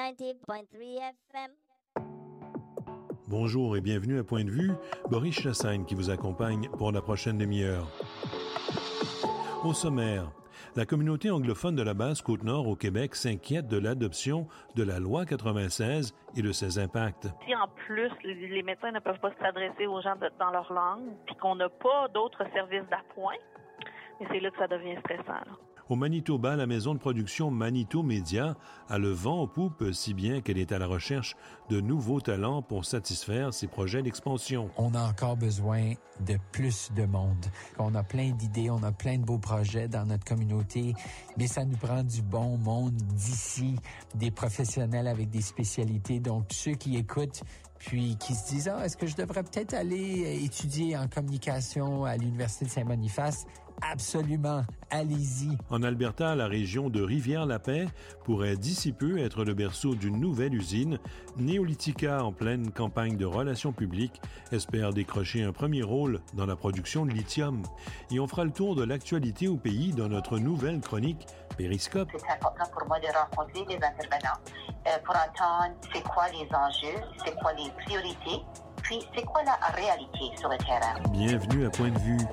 90.3 FM. Bonjour et bienvenue à Point de vue, Boris Chassagne qui vous accompagne pour la prochaine demi-heure. Au sommaire, la communauté anglophone de la Basse-Côte-Nord au Québec s'inquiète de l'adoption de la loi 96 et de ses impacts. Si en plus, les médecins ne peuvent pas s'adresser aux gens dans leur langue, puis qu'on n'a pas d'autres services d'appoint, mais c'est là que ça devient stressant, là. Au Manitoba, la maison de production Manito Media a le vent en poupe, si bien qu'elle est à la recherche de nouveaux talents pour satisfaire ses projets d'expansion. On a encore besoin de plus de monde. On a plein d'idées, on a plein de beaux projets dans notre communauté, mais ça nous prend du bon monde d'ici, des professionnels avec des spécialités. Donc, ceux qui écoutent puis qui se disent « Ah, est-ce que je devrais peut-être aller étudier en communication à l'Université de Saint-Boniface? » Absolument, allez-y. En Alberta, la région de Rivière-la-Paix pourrait d'ici peu être le berceau d'une nouvelle usine. Néolithica, en pleine campagne de relations publiques, espère décrocher un premier rôle dans la production de lithium. Et on fera le tour de l'actualité au pays dans notre nouvelle chronique Périscope. C'est important pour moi de rencontrer les intervenants pour entendre c'est quoi les enjeux, c'est quoi les priorités, puis c'est quoi la réalité sur le terrain. Bienvenue à Point de vue.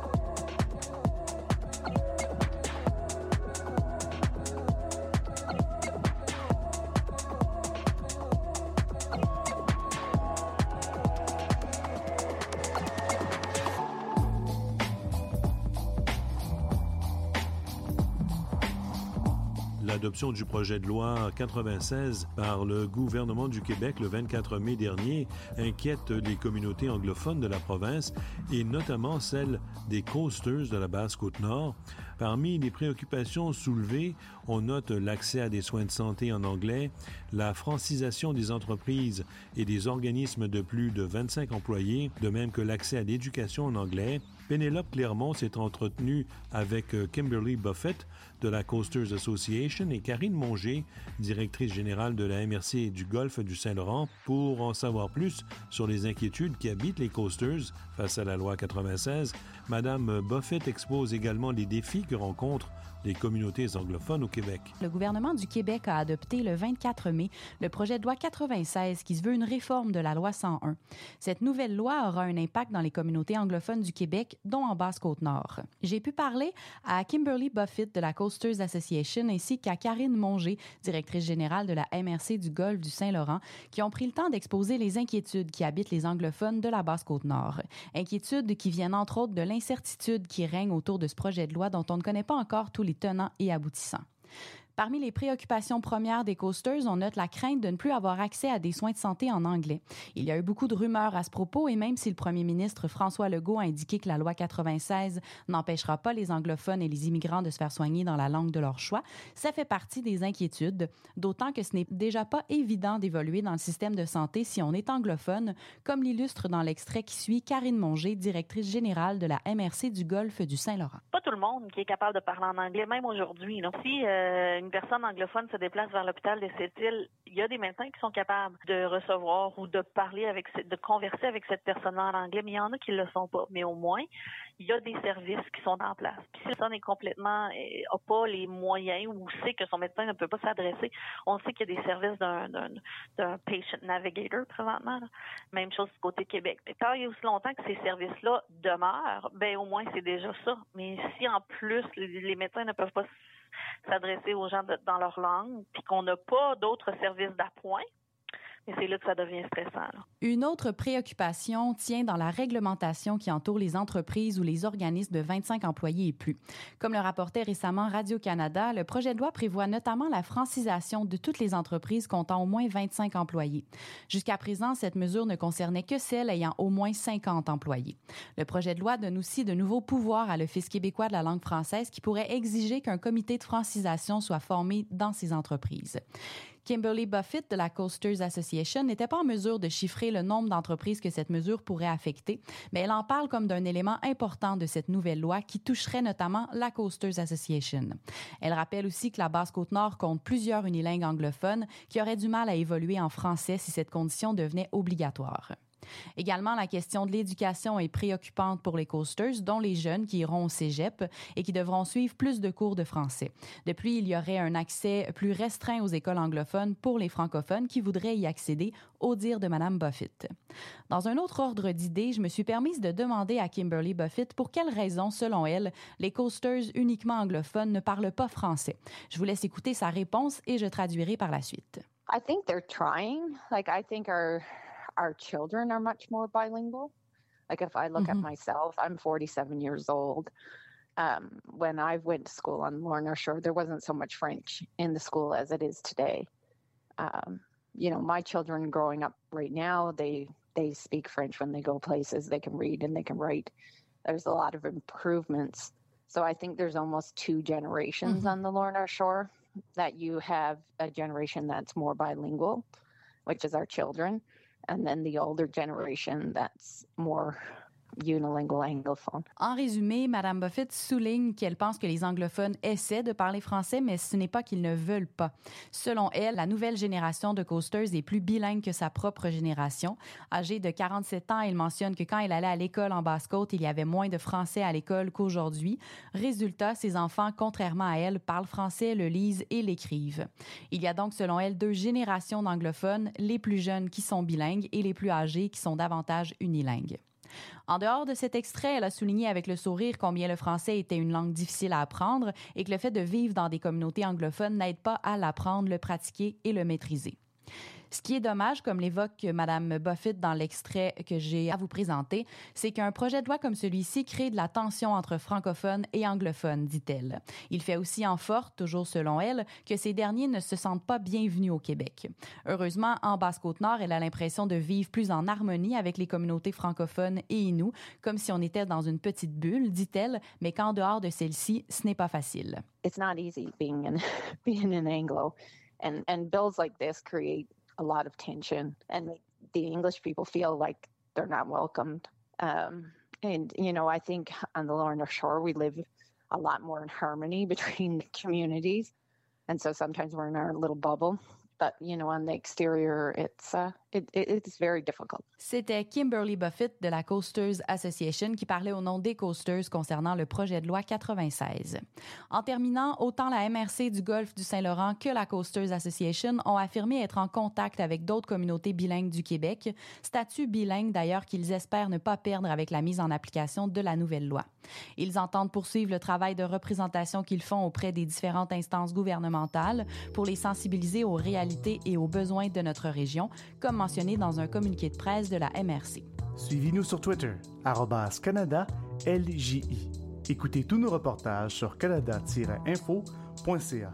L'adoption du projet de loi 96 par le gouvernement du Québec le 24 mai dernier inquiète les communautés anglophones de la province et notamment celle des coasters de la Basse-Côte-Nord. Parmi les préoccupations soulevées, on note l'accès à des soins de santé en anglais, la francisation des entreprises et des organismes de plus de 25 employés, de même que l'accès à l'éducation en anglais. Pénélope Clermont s'est entretenue avec Kimberly Buffett de la Coasters Association et Karine Monger, directrice générale de la MRC du Golfe du Saint-Laurent, pour en savoir plus sur les inquiétudes qui habitent les coasters face à la loi 96. Madame Buffett expose également les défis que rencontrent les communautés anglophones au Québec. Le gouvernement du Québec a adopté le 24 mai le projet de loi 96 qui se veut une réforme de la loi 101. Cette nouvelle loi aura un impact dans les communautés anglophones du Québec, dont en Basse-Côte-Nord. J'ai pu parler à Kimberly Buffett de la Coasters Association ainsi qu'à Karine Monger, directrice générale de la MRC du Golfe du Saint-Laurent, qui ont pris le temps d'exposer les inquiétudes qui habitent les anglophones de la Basse-Côte-Nord. Inquiétudes qui viennent entre autres de l'incertitude qui règne autour de ce projet de loi dont on ne connaît pas encore tous les tenants et aboutissants. Parmi les préoccupations premières des coasters, on note la crainte de ne plus avoir accès à des soins de santé en anglais. Il y a eu beaucoup de rumeurs à ce propos et même si le premier ministre François Legault a indiqué que la loi 96 n'empêchera pas les anglophones et les immigrants de se faire soigner dans la langue de leur choix, ça fait partie des inquiétudes, d'autant que ce n'est déjà pas évident d'évoluer dans le système de santé si on est anglophone, comme l'illustre dans l'extrait qui suit Karine Monger, directrice générale de la MRC du Golfe du Saint-Laurent. Pas tout le monde qui est capable de parler en anglais, même aujourd'hui, là. Si une personne anglophone se déplace vers l'hôpital de Sept-Îles, il y a des médecins qui sont capables de recevoir ou de parler de converser avec cette personne-là en anglais, mais il y en a qui le sont pas. Mais au moins, il y a des services qui sont en place. Puis si la personne est complètement, a pas les moyens ou sait que son médecin ne peut pas s'adresser, on sait qu'il y a des services d'un patient navigator présentement, là. Même chose du côté Québec. Et tant il y a aussi longtemps que ces services-là demeurent, ben au moins c'est déjà ça. Mais si en plus les médecins ne peuvent pas s'adresser aux gens dans leur langue, puis qu'on n'a pas d'autres services d'appoint, mais c'est là que ça devient stressant, là. Une autre préoccupation tient dans la réglementation qui entoure les entreprises ou les organismes de 25 employés et plus. Comme le rapportait récemment Radio-Canada, le projet de loi prévoit notamment la francisation de toutes les entreprises comptant au moins 25 employés. Jusqu'à présent, cette mesure ne concernait que celles ayant au moins 50 employés. Le projet de loi donne aussi de nouveaux pouvoirs à l'Office québécois de la langue française qui pourrait exiger qu'un comité de francisation soit formé dans ces entreprises. Kimberly Buffett de la Coasters Association n'était pas en mesure de chiffrer le nombre d'entreprises que cette mesure pourrait affecter, mais elle en parle comme d'un élément important de cette nouvelle loi qui toucherait notamment la Coasters Association. Elle rappelle aussi que la Basse-Côte-Nord compte plusieurs unilingues anglophones qui auraient du mal à évoluer en français si cette condition devenait obligatoire. Également, la question de l'éducation est préoccupante pour les Coasters, dont les jeunes qui iront au cégep et qui devront suivre plus de cours de français. De plus, il y aurait un accès plus restreint aux écoles anglophones pour les francophones qui voudraient y accéder, au dire de Mme Buffett. Dans un autre ordre d'idées, je me suis permise de demander à Kimberly Buffett pour quelles raisons, selon elle, les Coasters uniquement anglophones ne parlent pas français. Je vous laisse écouter sa réponse et je traduirai par la suite. I think they're trying. I think our children are much more bilingual. If I look at myself, I'm 47 years old. When I went to school on Lorna Shore, there wasn't so much French in the school as it is today. My children growing up right now, they speak French when they go places. They can read and they can write. There's a lot of improvements. So I think there's almost two generations on the Lorna Shore, that you have a generation that's more bilingual, which is our children, and then the older generation that's more unilingual anglophone. En résumé, Mme Buffett souligne qu'elle pense que les anglophones essaient de parler français, mais ce n'est pas qu'ils ne veulent pas. Selon elle, la nouvelle génération de coasters est plus bilingue que sa propre génération. Âgée de 47 ans, elle mentionne que quand elle allait à l'école en Basse-Côte, il y avait moins de français à l'école qu'aujourd'hui. Résultat, ses enfants, contrairement à elle, parlent français, le lisent et l'écrivent. Il y a donc, selon elle, deux générations d'anglophones, les plus jeunes qui sont bilingues et les plus âgés qui sont davantage unilingues. En dehors de cet extrait, elle a souligné avec le sourire combien le français était une langue difficile à apprendre et que le fait de vivre dans des communautés anglophones n'aide pas à l'apprendre, le pratiquer et le maîtriser. Ce qui est dommage, comme l'évoque Mme Buffett dans l'extrait que j'ai à vous présenter, c'est qu'un projet de loi comme celui-ci crée de la tension entre francophones et anglophones, dit-elle. Il fait aussi en sorte, toujours selon elle, que ces derniers ne se sentent pas bienvenus au Québec. Heureusement, en Basse-Côte-Nord, elle a l'impression de vivre plus en harmonie avec les communautés francophones et Inuits, comme si on était dans une petite bulle, dit-elle, mais qu'en dehors de celle-ci, ce n'est pas facile. It's not easy being an Anglo, and bills like this create a lot of tension and make the English people feel like they're not welcomed. I think on the Lorna Shore, we live a lot more in harmony between the communities. And so sometimes we're in our little bubble. But, on the exterior, it's very difficult. C'était Kimberly Buffett de la Coasters Association qui parlait au nom des Coasters concernant le projet de loi 96. En terminant, autant la MRC du Golfe du Saint-Laurent que la Coasters Association ont affirmé être en contact avec d'autres communautés bilingues du Québec, statut bilingue d'ailleurs qu'ils espèrent ne pas perdre avec la mise en application de la nouvelle loi. Ils entendent poursuivre le travail de représentation qu'ils font auprès des différentes instances gouvernementales pour les sensibiliser aux réalités et aux besoins de notre région, comme mentionné dans un communiqué de presse de la MRC. Suivez-nous sur Twitter, @CanadaLJI. Écoutez tous nos reportages sur canada-info.ca.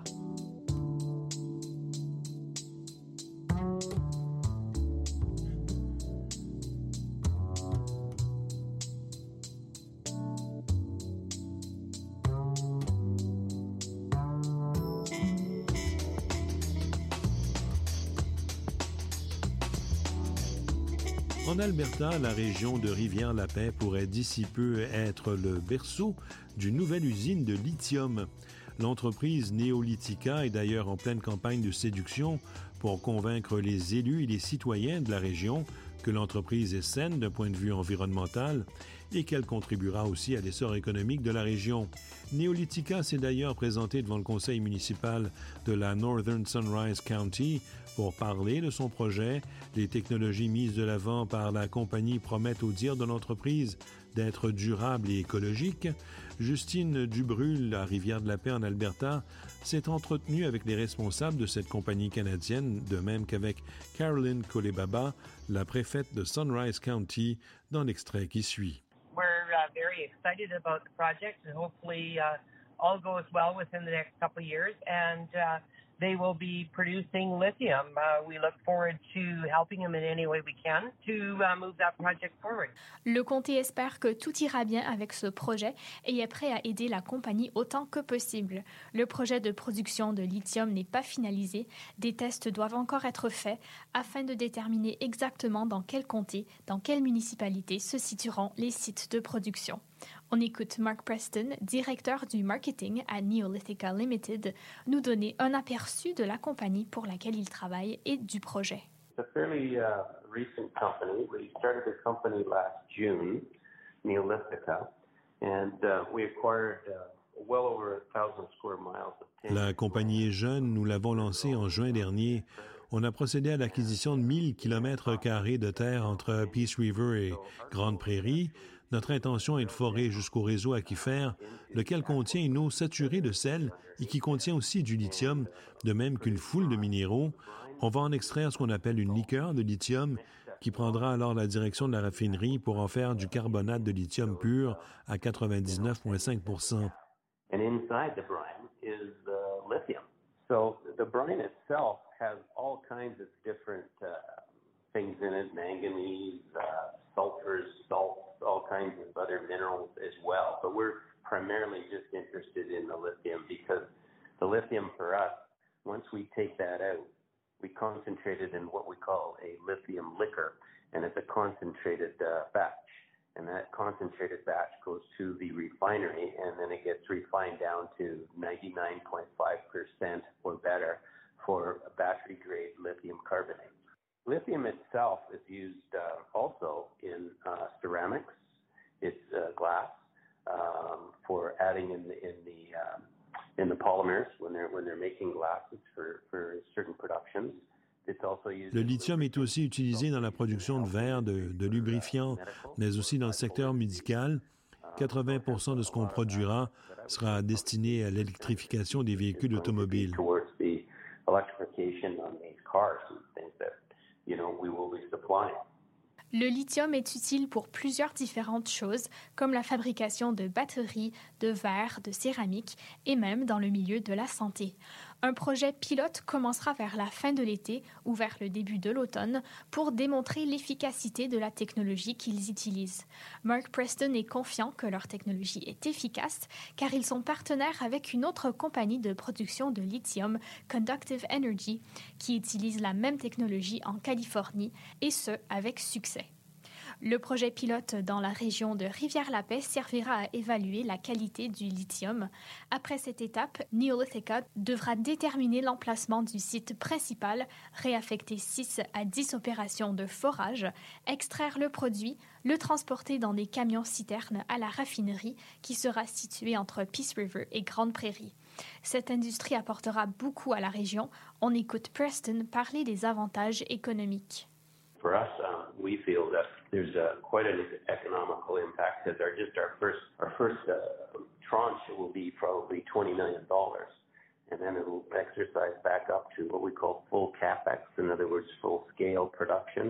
En Alberta, la région de Rivière-la-Paix pourrait d'ici peu être le berceau d'une nouvelle usine de lithium. L'entreprise Neolitica est d'ailleurs en pleine campagne de séduction pour convaincre les élus et les citoyens de la région que l'entreprise est saine d'un point de vue environnemental et qu'elle contribuera aussi à l'essor économique de la région. Neolitica s'est d'ailleurs présenté devant le conseil municipal de la Northern Sunrise County pour parler de son projet. Les technologies mises de l'avant par la compagnie promettent au dire de l'entreprise d'être durables et écologiques. Justine Dubrul, à Rivière-de-la-Paix en Alberta, s'est entretenue avec les responsables de cette compagnie canadienne, de même qu'avec Caroline Kolebaba, la préfète de Sunrise County, dans l'extrait qui suit. We're very excited about the project and hopefully all goes well within the next couple of years and they will be producing lithium. We look forward to helping them in any way we can to move that project forward. Le comté espère que tout ira bien avec ce projet et est prêt à aider la compagnie autant que possible. Le projet de production de lithium n'est pas finalisé. Des tests doivent encore être faits afin de déterminer exactement dans quel comté, dans quelle municipalité se situeront les sites de production. On écoute Mark Preston, directeur du marketing à Neolithica Limited, nous donner un aperçu de la compagnie pour laquelle il travaille et du projet. It's a fairly recent company. We started a company last June, Neolithica, and we acquired well over 1,000 square miles of timber. La compagnie est jeune, nous l'avons lancée en juin dernier. On a procédé à l'acquisition de 1000 km² de terre entre Peace River et Grande Prairie. Notre intention est de forer jusqu'au réseau aquifère, lequel contient une eau saturée de sel et qui contient aussi du lithium, de même qu'une foule de minéraux. On va en extraire ce qu'on appelle une liqueur de lithium qui prendra alors la direction de la raffinerie pour en faire du carbonate de lithium pur à 99,5%. And inside the brine is lithium. So the brine itself has all kinds of different things in it, manganese, sulfurs, salts, all kinds of other minerals as well. But we're primarily just interested in the lithium because the lithium for us, once we take that out, we concentrate it in what we call a lithium liquor, and it's a concentrated batch. And that concentrated batch goes to the refinery, and then it gets refined down to 99.5% or better for battery-grade lithium carbonate. Lithium itself is used also in ceramics. It's glass for adding in the polymers when they're making glasses for certain productions. Le lithium est aussi utilisé dans la production de verre, de lubrifiants, mais aussi dans le secteur médical. 80% de ce qu'on produira sera destiné à l'électrification des véhicules automobiles. Le lithium est utile pour plusieurs différentes choses, comme la fabrication de batteries, de verre, de céramique et même dans le milieu de la santé. Un projet pilote commencera vers la fin de l'été ou vers le début de l'automne pour démontrer l'efficacité de la technologie qu'ils utilisent. Mark Preston est confiant que leur technologie est efficace car ils sont partenaires avec une autre compagnie de production de lithium, Conductive Energy, qui utilise la même technologie en Californie et ce, avec succès. Le projet pilote dans la région de Rivière-la-Paix servira à évaluer la qualité du lithium. Après cette étape, Neolithica devra déterminer l'emplacement du site principal, réaffecter 6 à 10 opérations de forage, extraire le produit, le transporter dans des camions-citernes à la raffinerie qui sera située entre Peace River et Grande Prairie. Cette industrie apportera beaucoup à la région. On écoute Preston parler des avantages économiques. For us, we feel that there's quite an economical impact because our first tranche will be probably $20 million, and then it will exercise back up to what we call full capex, in other words, full-scale production,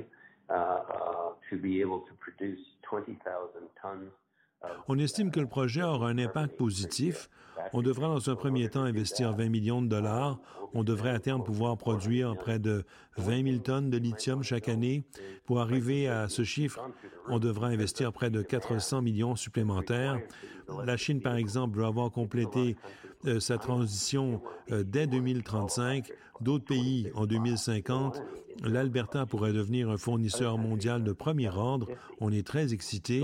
to be able to produce 20,000 tons. On estime que le projet aura un impact positif. On devra dans un premier temps investir 20 millions de dollars. On devrait à terme pouvoir produire près de 20 000 tonnes de lithium chaque année. Pour arriver à ce chiffre, on devra investir près de 400 millions supplémentaires. La Chine, par exemple, doit avoir complété sa transition dès 2035. D'autres pays en 2050. L'Alberta pourrait devenir un fournisseur mondial de premier ordre. On est très excités.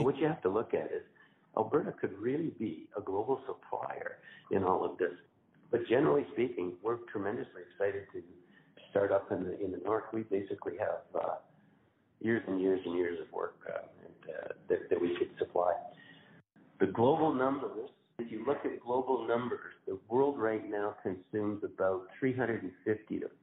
Alberta could really be a global supplier in all of this. But generally speaking, we're tremendously excited to start up in the north. We basically have years and years and years of work that we could supply. The global numbers, if you look at global numbers, the world right now consumes about 350 to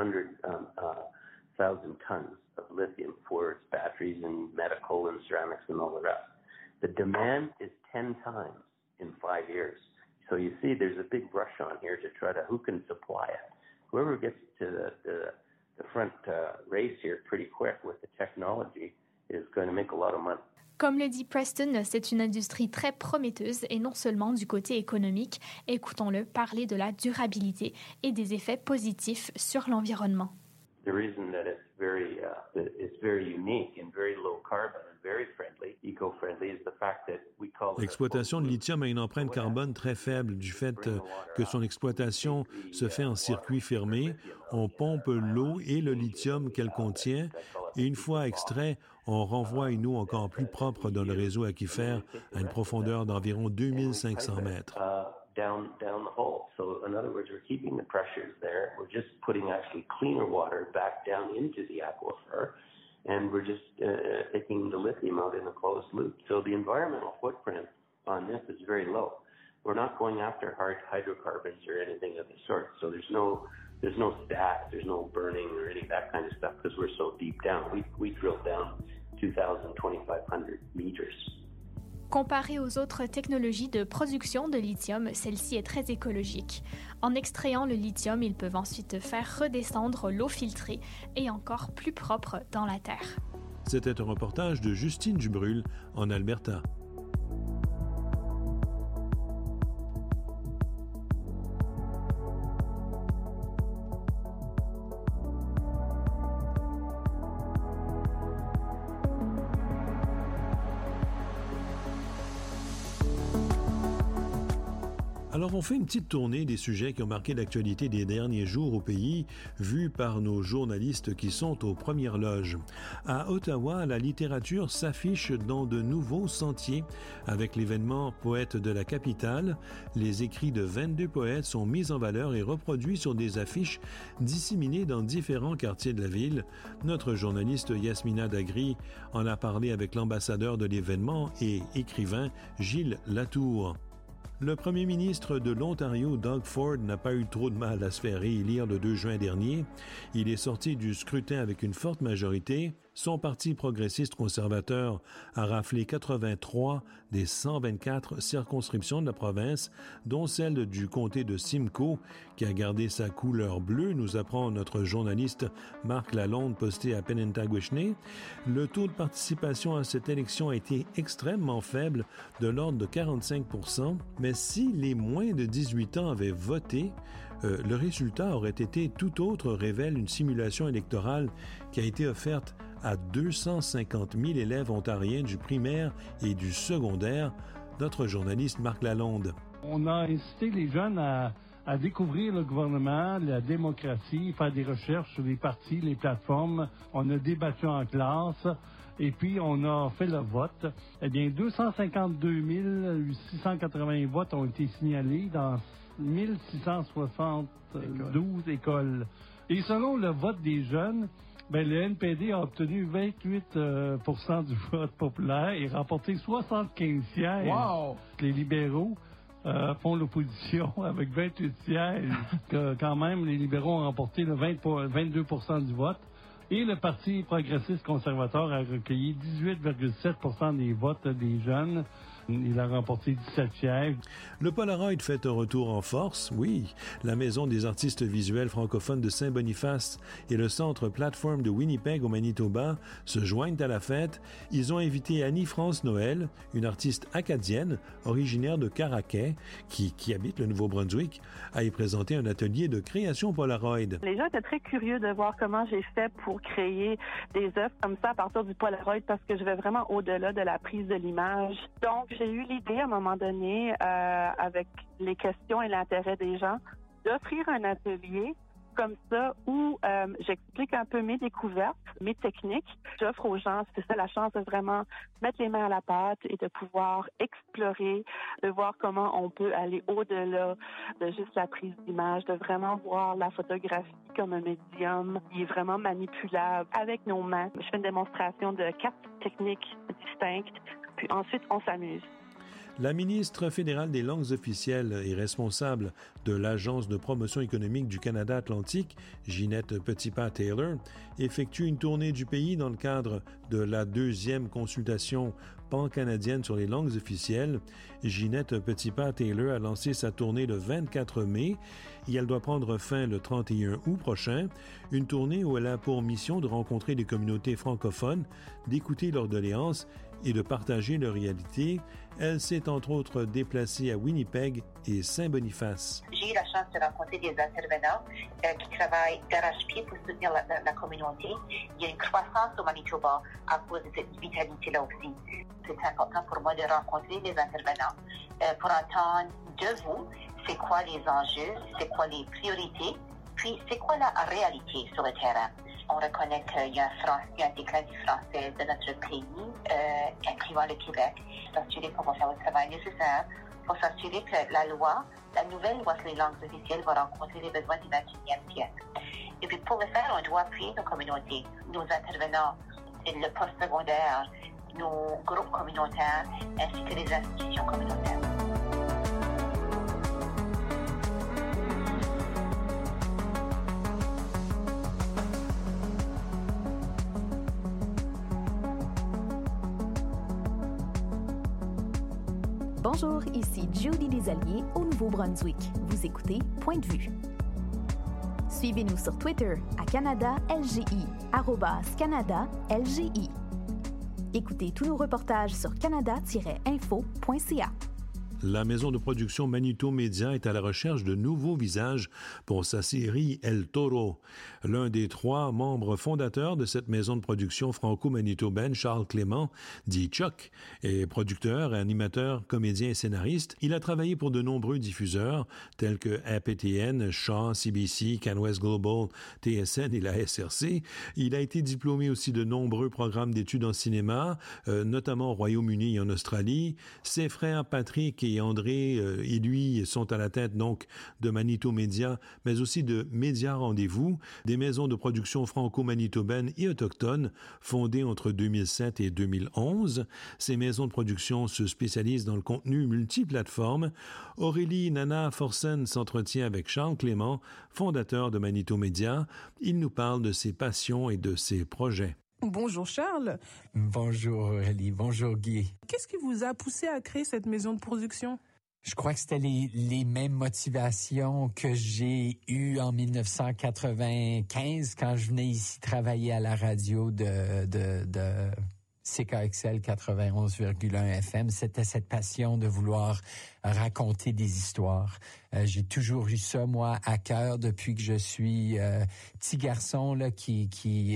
400,000 tons of lithium for its batteries and medical and ceramics and all the rest. The demand is 10 times in 5 years. So you see there's a big rush on here to try to, who can supply it? Whoever gets to the front race here pretty quick with the technology is going to make a lot of money. Comme le dit Preston, c'est une industrie très prometteuse et non seulement du côté économique. Écoutons-le parler de la durabilité et des effets positifs sur l'environnement. The reason that it's very unique and very low carbon and very friendly, eco-friendly, is the fact that we call it. L'exploitation de lithium a une empreinte carbone très faible du fait que son exploitation se fait en circuit fermé. On pompe l'eau et le lithium qu'elle contient et une fois extrait, on renvoie une eau encore plus propre dans le réseau aquifère à une profondeur d'environ 2500 mètres. Down the hole. So in other words, we're keeping the pressures there. We're just putting actually cleaner water back down into the aquifer. and we're just taking the lithium out in a closed loop. So the environmental footprint on this is very low. We're not going after hard hydrocarbons or anything of the sort. So there's no stack, there's no burning or any of that kind of stuff because we're so deep down. We drilled down 2,000, 2,500 meters. Comparée aux autres technologies de production de lithium, celle-ci est très écologique. En extrayant le lithium, ils peuvent ensuite faire redescendre l'eau filtrée et encore plus propre dans la terre. C'était un reportage de Justine Dubrul en Alberta. Alors, on fait une petite tournée des sujets qui ont marqué l'actualité des derniers jours au pays, vus par nos journalistes qui sont aux premières loges. À Ottawa, la littérature s'affiche dans de nouveaux sentiers. Avec l'événement Poètes de la capitale, les écrits de 22 poètes sont mis en valeur et reproduits sur des affiches disséminées dans différents quartiers de la ville. Notre journaliste Yasmina Dagri en a parlé avec l'ambassadeur de l'événement et écrivain Gilles Latour. Le premier ministre de l'Ontario, Doug Ford, n'a pas eu trop de mal à se faire réélire le 2 juin dernier. Il est sorti du scrutin avec une forte majorité. Son parti progressiste conservateur a raflé 83 des 124 circonscriptions de la province, dont celle du comté de Simcoe, qui a gardé sa couleur bleue, nous apprend notre journaliste Marc Lalonde posté à Penentagwishne. Le taux de participation à cette élection a été extrêmement faible, de l'ordre de 45%, mais si les moins de 18 ans avaient voté, le résultat aurait été tout autre, révèle une simulation électorale qui a été offerte à 250 000 élèves ontariens du primaire et du secondaire. Notre journaliste Marc Lalonde. On a incité les jeunes à découvrir le gouvernement, la démocratie, faire des recherches sur les partis, les plateformes. On a débattu en classe et puis on a fait le vote. Eh bien, 252 680 votes ont été signalés dans 1672 écoles. Et selon le vote des jeunes, ben, le NPD a obtenu 28% du vote populaire et remporté 75 sièges. Wow! Les libéraux font l'opposition avec 28 sièges. Quand même, les libéraux ont remporté le 22% du vote. Et le Parti progressiste conservateur a recueilli 18,7% des votes des jeunes. Il a remporté 17 sièges. Le Polaroid fait un retour en force, oui. La Maison des artistes visuels francophones de Saint-Boniface et le Centre Plateforme de Winnipeg au Manitoba se joignent à la fête. Ils ont invité Annie-France Noël, une artiste acadienne originaire de Caraquet, qui habite le Nouveau-Brunswick, à y présenter un atelier de création Polaroid. Les gens étaient très curieux de voir comment j'ai fait pour créer des œuvres comme ça à partir du Polaroid parce que je vais vraiment au-delà de la prise de l'image. Donc, j'ai eu l'idée à un moment donné, avec les questions et l'intérêt des gens, d'offrir un atelier comme ça où j'explique un peu mes découvertes, mes techniques. J'offre aux gens, c'est ça la chance de vraiment mettre les mains à la pâte et de pouvoir explorer, de voir comment on peut aller au-delà de juste la prise d'image, de vraiment voir la photographie comme un médium qui est vraiment manipulable avec nos mains. Je fais une démonstration de 4 techniques distinctes. Puis ensuite, on s'amuse. La ministre fédérale des langues officielles et responsable de l'Agence de promotion économique du Canada Atlantique, Ginette Petitpas-Taylor, effectue une tournée du pays dans le cadre de la 2e consultation pan-canadienne sur les langues officielles. Ginette Petitpas-Taylor a lancé sa tournée le 24 mai et elle doit prendre fin le 31 août prochain. Une tournée où elle a pour mission de rencontrer les communautés francophones, d'écouter leurs doléances et de partager leur réalité. Elle s'est entre autres déplacée à Winnipeg et Saint-Boniface. J'ai eu la chance de rencontrer des intervenants qui travaillent d'arrache-pied pour soutenir la communauté. Il y a une croissance au Manitoba à cause de cette vitalité-là aussi. C'est important pour moi de rencontrer des intervenants pour entendre de vous c'est quoi les enjeux, c'est quoi les priorités, puis c'est quoi la réalité sur le terrain. On reconnaît qu'il y a un déclin du français de notre pays, incluant le Québec. S'assurer qu'on va faire le travail nécessaire pour s'assurer que la nouvelle loi sur les langues officielles va rencontrer les besoins du 21e siècle. Et puis pour le faire, on doit appuyer nos communautés. Nos intervenants le postsecondaire, nos groupes communautaires ainsi que les institutions communautaires. Bonjour, ici Judy Desalliers au Nouveau-Brunswick. Vous écoutez Point de vue. Suivez-nous sur Twitter à CanadaLGI, @CanadaLGI. Écoutez tous nos reportages sur canada-info.ca. La maison de production Manitou Média est à la recherche de nouveaux visages pour sa série El Toro. L'un des 3 membres fondateurs de cette maison de production franco-manitobaine, Charles Clément, dit Chuck, est producteur, animateur, comédien et scénariste. Il a travaillé pour de nombreux diffuseurs tels que APTN, Shaw, CBC, CanWest Global, TSN et la SRC. Il a été diplômé aussi de nombreux programmes d'études en cinéma, notamment au Royaume-Uni et en Australie. Ses frères Patrick et André et lui sont à la tête donc de Manitou Média, mais aussi de Média Rendez-vous, des maisons de production franco-manitobaines et autochtones fondées entre 2007 et 2011. Ces maisons de production se spécialisent dans le contenu multiplateforme. Aurélie Nana Forsen s'entretient avec Charles Clément, fondateur de Manitou Média. Il nous parle de ses passions et de ses projets. Bonjour Charles. Bonjour Aurélie, bonjour Guy. Qu'est-ce qui vous a poussé à créer cette maison de production? Je crois que c'était les mêmes motivations que j'ai eues en 1995 quand je venais ici travailler à la radio de CKXL 91,1 FM. C'était cette passion de vouloir raconter des histoires. J'ai toujours eu ça, moi, à cœur depuis que je suis petit garçon là, qui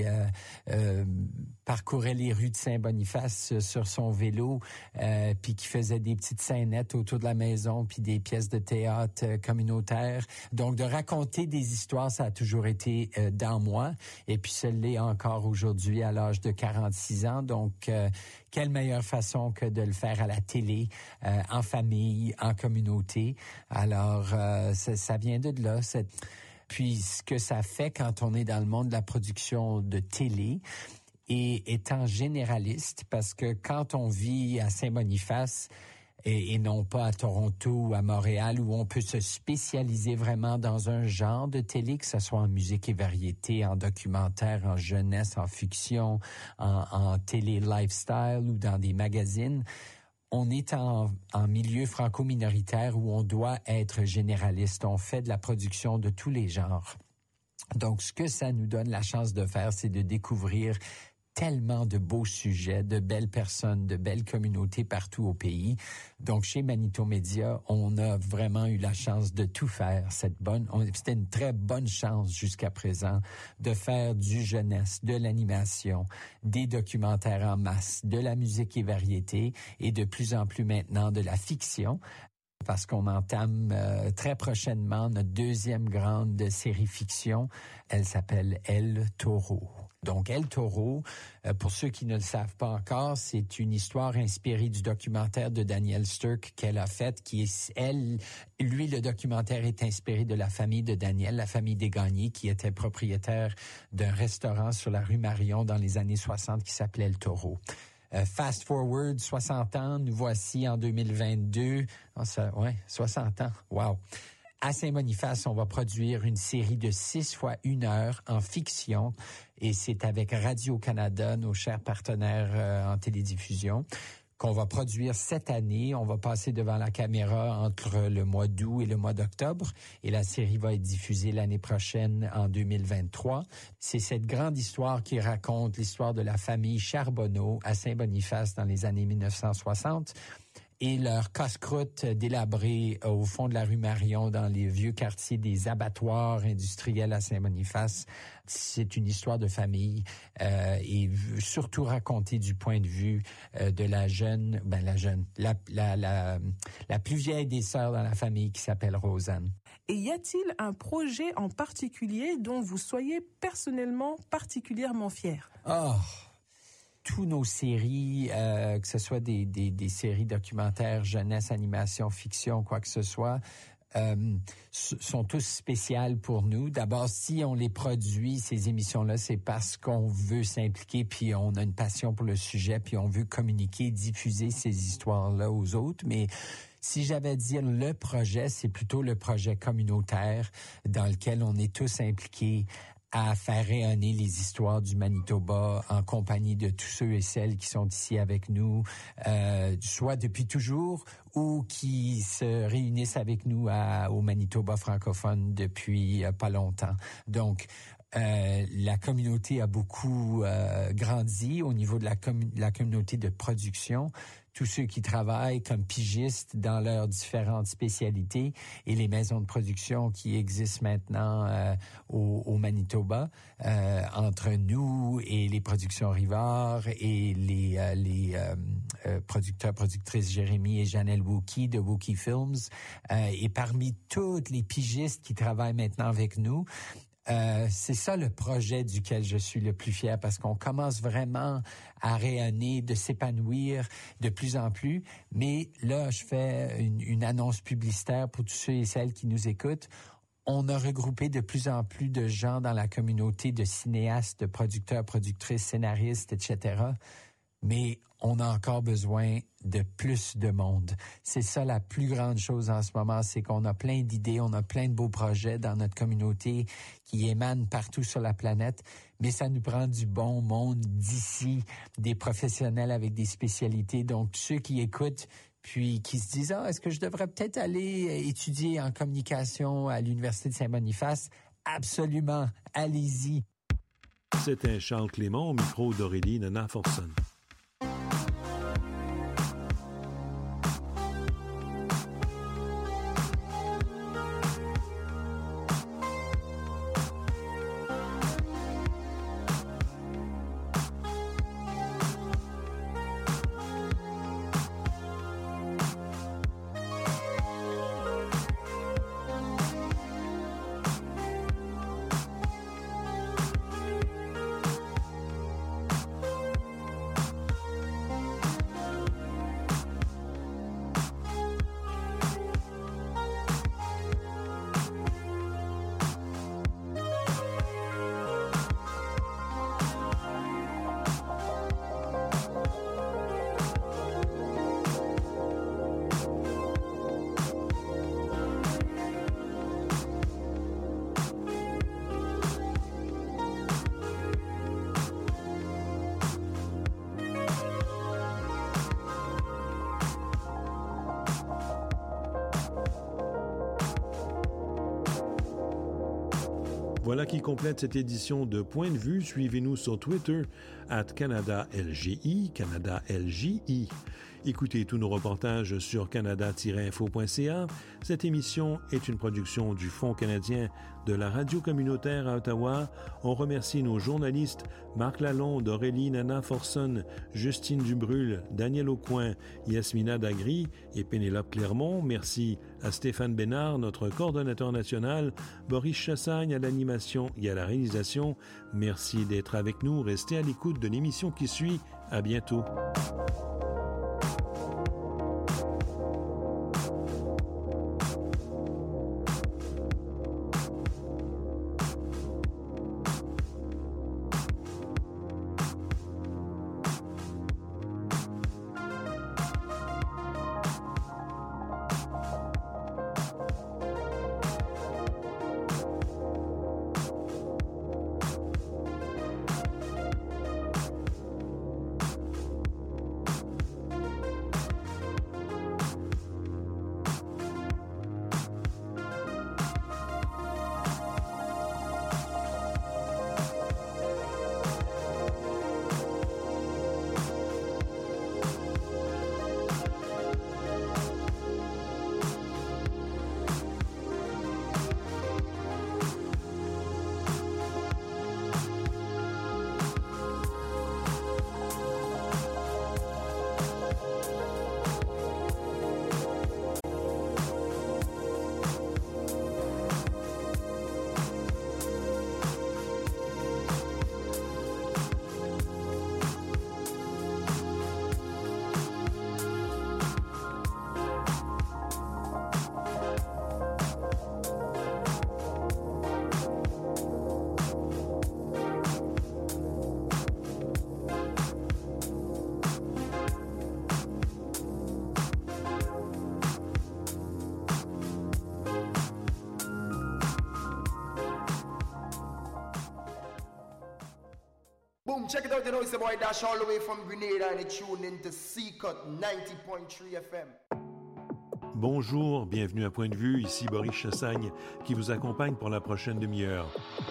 parcourait les rues de Saint-Boniface sur son vélo, puis qui faisait des petites scénettes autour de la maison, puis des pièces de théâtre communautaires. Donc, de raconter des histoires, ça a toujours été dans moi, et puis ça l'est encore aujourd'hui à l'âge de 46 ans. Donc, quelle meilleure façon que de le faire à la télé, en famille, en communauté. Alors, ça vient de là. Puis, ce que ça fait quand on est dans le monde de la production de télé, et étant généraliste, parce que quand on vit à Saint-Boniface, et non pas à Toronto ou à Montréal, où on peut se spécialiser vraiment dans un genre de télé, que ce soit en musique et variété, en documentaire, en jeunesse, en fiction, en télé lifestyle ou dans des magazines. On est en milieu franco-minoritaire où on doit être généraliste. On fait de la production de tous les genres. Donc, ce que ça nous donne la chance de faire, c'est de découvrir tellement de beaux sujets, de belles personnes, de belles communautés partout au pays. Donc, chez Manitou Média, on a vraiment eu la chance de tout faire. C'était une très bonne chance jusqu'à présent de faire du jeunesse, de l'animation, des documentaires en masse, de la musique et variété, et de plus en plus maintenant de la fiction, parce qu'on entame très prochainement notre 2e grande série fiction. Elle s'appelle El Toro. Donc, El Toro, pour ceux qui ne le savent pas encore, c'est une histoire inspirée du documentaire de Danielle Sturck qu'elle a fait, lui, le documentaire est inspiré de la famille de Danielle, la famille Desgagnés, qui était propriétaire d'un restaurant sur la rue Marion dans les années 60 qui s'appelait El Toro. Fast forward, 60 ans, nous voici en 2022. 60 ans, wow. À Saint-Boniface, on va produire une série de 6 fois 1 heure en fiction, et c'est avec Radio-Canada, nos chers partenaires en télédiffusion, qu'on va produire cette année. On va passer devant la caméra entre le mois d'août et le mois d'octobre, et la série va être diffusée l'année prochaine en 2023. C'est cette grande histoire qui raconte l'histoire de la famille Charbonneau à Saint-Boniface dans les années 1960. Et leur casse-croûte délabrée au fond de la rue Marion, dans les vieux quartiers des abattoirs industriels à Saint-Boniface. C'est une histoire de famille et surtout racontée du point de vue de la plus vieille des sœurs dans la famille, qui s'appelle Rosanne. Et y a-t-il un projet en particulier dont vous soyez personnellement particulièrement fier? Tous nos séries, que ce soit des séries documentaires, jeunesse, animation, fiction, quoi que ce soit, sont tous spéciales pour nous. D'abord, si on les produit, ces émissions-là, c'est parce qu'on veut s'impliquer, puis on a une passion pour le sujet, puis on veut communiquer, diffuser ces histoires-là aux autres. Mais si j'avais à dire le projet, c'est plutôt le projet communautaire dans lequel on est tous impliqués à faire rayonner les histoires du Manitoba en compagnie de tous ceux et celles qui sont ici avec nous, soit depuis toujours ou qui se réunissent avec nous au Manitoba francophone depuis pas longtemps. Donc, la communauté a beaucoup grandi au niveau de la communauté de production. Tous ceux qui travaillent comme pigistes dans leurs différentes spécialités et les maisons de production qui existent maintenant au Manitoba, entre nous et les productions Rivard et les producteurs, productrices Jérémy et Janelle Wookie de Wookie Films, et parmi toutes les pigistes qui travaillent maintenant avec nous, c'est ça le projet duquel je suis le plus fier parce qu'on commence vraiment à rayonner, de s'épanouir de plus en plus. Mais là, je fais une annonce publicitaire pour tous ceux et celles qui nous écoutent. On a regroupé de plus en plus de gens dans la communauté de cinéastes, de producteurs, productrices, scénaristes, etc. Mais on a encore besoin de plus de monde. C'est ça la plus grande chose en ce moment, c'est qu'on a plein d'idées, on a plein de beaux projets dans notre communauté qui émanent partout sur la planète, mais ça nous prend du bon monde d'ici, des professionnels avec des spécialités. Donc, ceux qui écoutent puis qui se disent « Ah, est-ce que je devrais peut-être aller étudier en communication à l'Université de Saint-Boniface? » Absolument, allez-y. C'était Charles Clément au micro d'Aurélie Nana-Forson. Voilà qui complète cette édition de Point de vue. Suivez-nous sur Twitter @CanadaLGI, CanadaLJI. Écoutez tous nos reportages sur canada-info.ca. Cette émission est une production du Fonds canadien de la radio communautaire à Ottawa. On remercie nos journalistes Marc Lalonde, Aurélie Nana-Forson, Justine Dubrul, Daniel Aucoin, Yasmina Dagri et Pénélope Clermont. Merci à Stéphane Bénard, notre coordonnateur national, Boris Chassagne à l'animation et à la réalisation. Merci d'être avec nous. Restez à l'écoute de l'émission qui suit. À bientôt. Boom, check it out, you know, it's the boy Dash all the way from Grenada and it's tuned into C-Cut 90.3 FM. Bonjour, bienvenue à Point de vue, ici Boris Chassagne qui vous accompagne pour la prochaine demi-heure.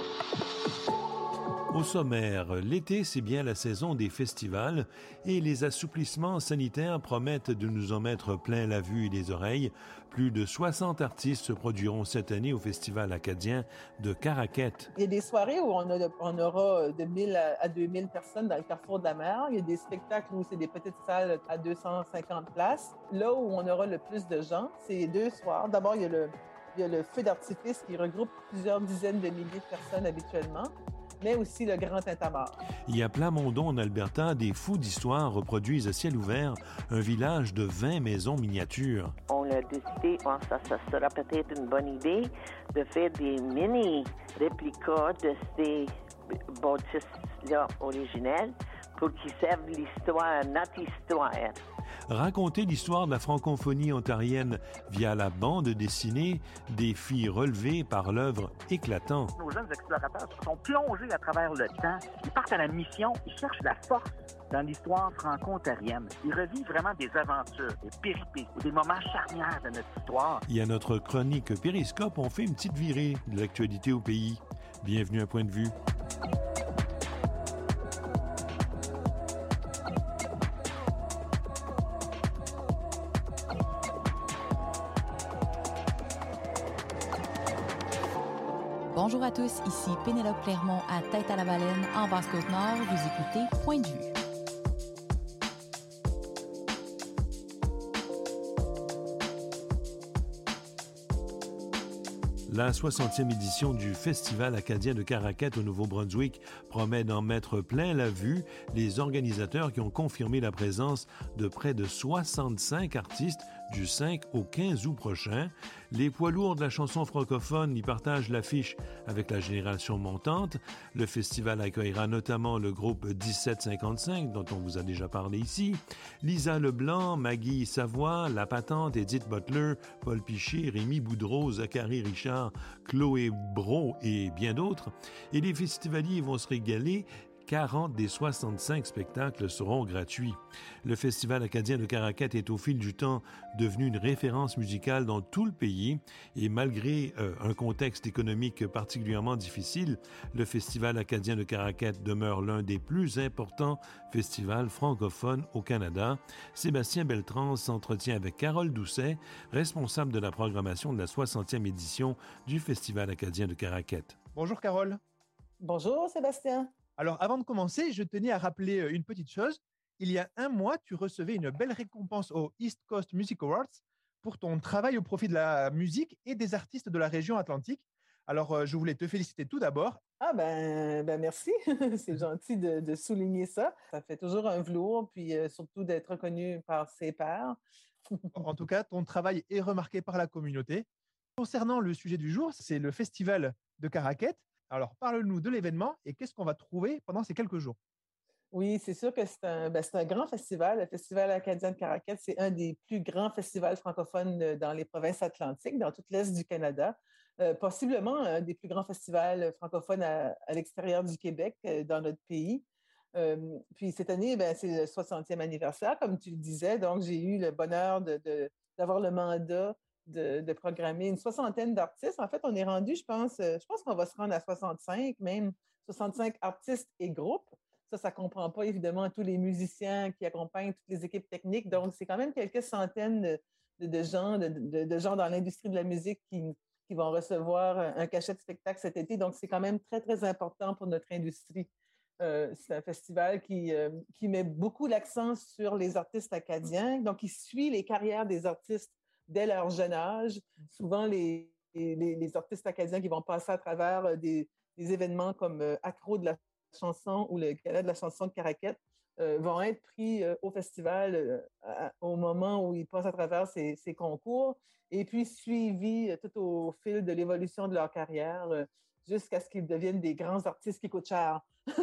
Au sommaire, l'été, c'est bien la saison des festivals et les assouplissements sanitaires promettent de nous en mettre plein la vue et les oreilles. Plus de 60 artistes se produiront cette année au Festival acadien de Caraquet. Il y a des soirées où on aura de 1000 à 2000 personnes dans le Carrefour de la Mer. Il y a des spectacles où c'est des petites salles à 250 places. Là où on aura le plus de gens, c'est 2 soirs. D'abord, il y a le feu d'artifice qui regroupe plusieurs dizaines de milliers de personnes habituellement, mais aussi le Grand Tintamarre. Et à Plamondon, en Alberta, des fous d'histoire reproduisent à ciel ouvert un village de 20 maisons miniatures. On a décidé, ça sera peut-être une bonne idée, de faire des mini-réplicas de ces bâtisses-là originelles pour qu'ils servent l'histoire, notre histoire. Raconter l'histoire de la francophonie ontarienne via la bande dessinée, défi relevé par l'œuvre Éclatant. Nos jeunes explorateurs sont plongés à travers le temps. Ils partent à la mission, ils cherchent la force dans l'histoire franco-ontarienne. Ils revivent vraiment des aventures, des péripéties, des moments charnières de notre histoire. Et à notre chronique Périscope, on fait une petite virée de l'actualité au pays. Bienvenue à Point de vue. Bonjour à tous, ici Pénélope Clermont à Tête-à-la-Baleine, en Basse-Côte-Nord. Vous écoutez Point de vue. La 60e édition du Festival acadien de Caraquet au Nouveau-Brunswick promet d'en mettre plein la vue. Les organisateurs qui ont confirmé la présence de près de 65 artistes du 5 au 15 août prochain. Les poids lourds de la chanson francophone y partagent l'affiche avec la génération montante. Le festival accueillera notamment le groupe 1755, dont on vous a déjà parlé ici, Lisa Leblanc, Maggie Savoie, La Patente, Edith Butler, Paul Piché, Rémi Boudreau, Zachary Richard, Chloé Brault et bien d'autres. Et les festivaliers vont se régaler. 40 des 65 spectacles seront gratuits. Le Festival acadien de Caraquet est au fil du temps devenu une référence musicale dans tout le pays et malgré un contexte économique particulièrement difficile, le Festival acadien de Caraquet demeure l'un des plus importants festivals francophones au Canada. Sébastien Beltrand s'entretient avec Carole Doucet, responsable de la programmation de la 60e édition du Festival acadien de Caraquet. Bonjour Carole. Bonjour Sébastien. Alors, avant de commencer, je tenais à rappeler une petite chose. Il y a 1 mois, tu recevais une belle récompense aux East Coast Music Awards pour ton travail au profit de la musique et des artistes de la région atlantique. Alors, je voulais te féliciter tout d'abord. Ah ben merci, c'est gentil de souligner ça. Ça fait toujours un velours, puis surtout d'être reconnu par ses pairs. En tout cas, ton travail est remarqué par la communauté. Concernant le sujet du jour, c'est le Festival de Caraquet. Alors, parle-nous de l'événement et qu'est-ce qu'on va trouver pendant ces quelques jours? Oui, c'est sûr que c'est un grand festival. Le Festival acadien de Caraquet, c'est un des plus grands festivals francophones dans les provinces atlantiques, dans toute l'Est du Canada. Possiblement un des plus grands festivals francophones à l'extérieur du Québec, dans notre pays. Puis cette année, c'est le 60e anniversaire, comme tu le disais. Donc, j'ai eu le bonheur d'avoir le mandat de programmer une 60aine d'artistes. En fait, on est rendu, je pense qu'on va se rendre à 65, même 65 artistes et groupes. Ça ne comprend pas évidemment tous les musiciens qui accompagnent toutes les équipes techniques. Donc, c'est quand même quelques centaines de gens dans l'industrie de la musique qui vont recevoir un cachet de spectacle cet été. Donc, c'est quand même très, très important pour notre industrie. C'est un festival qui met beaucoup l'accent sur les artistes acadiens. Donc, il suit les carrières des artistes dès leur jeune âge. Souvent, les artistes acadiens qui vont passer à travers des événements comme Accro de la chanson ou le Gala de la chanson de Caraquet vont être pris au festival au moment où ils passent à travers ces concours et puis suivis tout au fil de l'évolution de leur carrière jusqu'à ce qu'ils deviennent des grands artistes qui coûtent cher.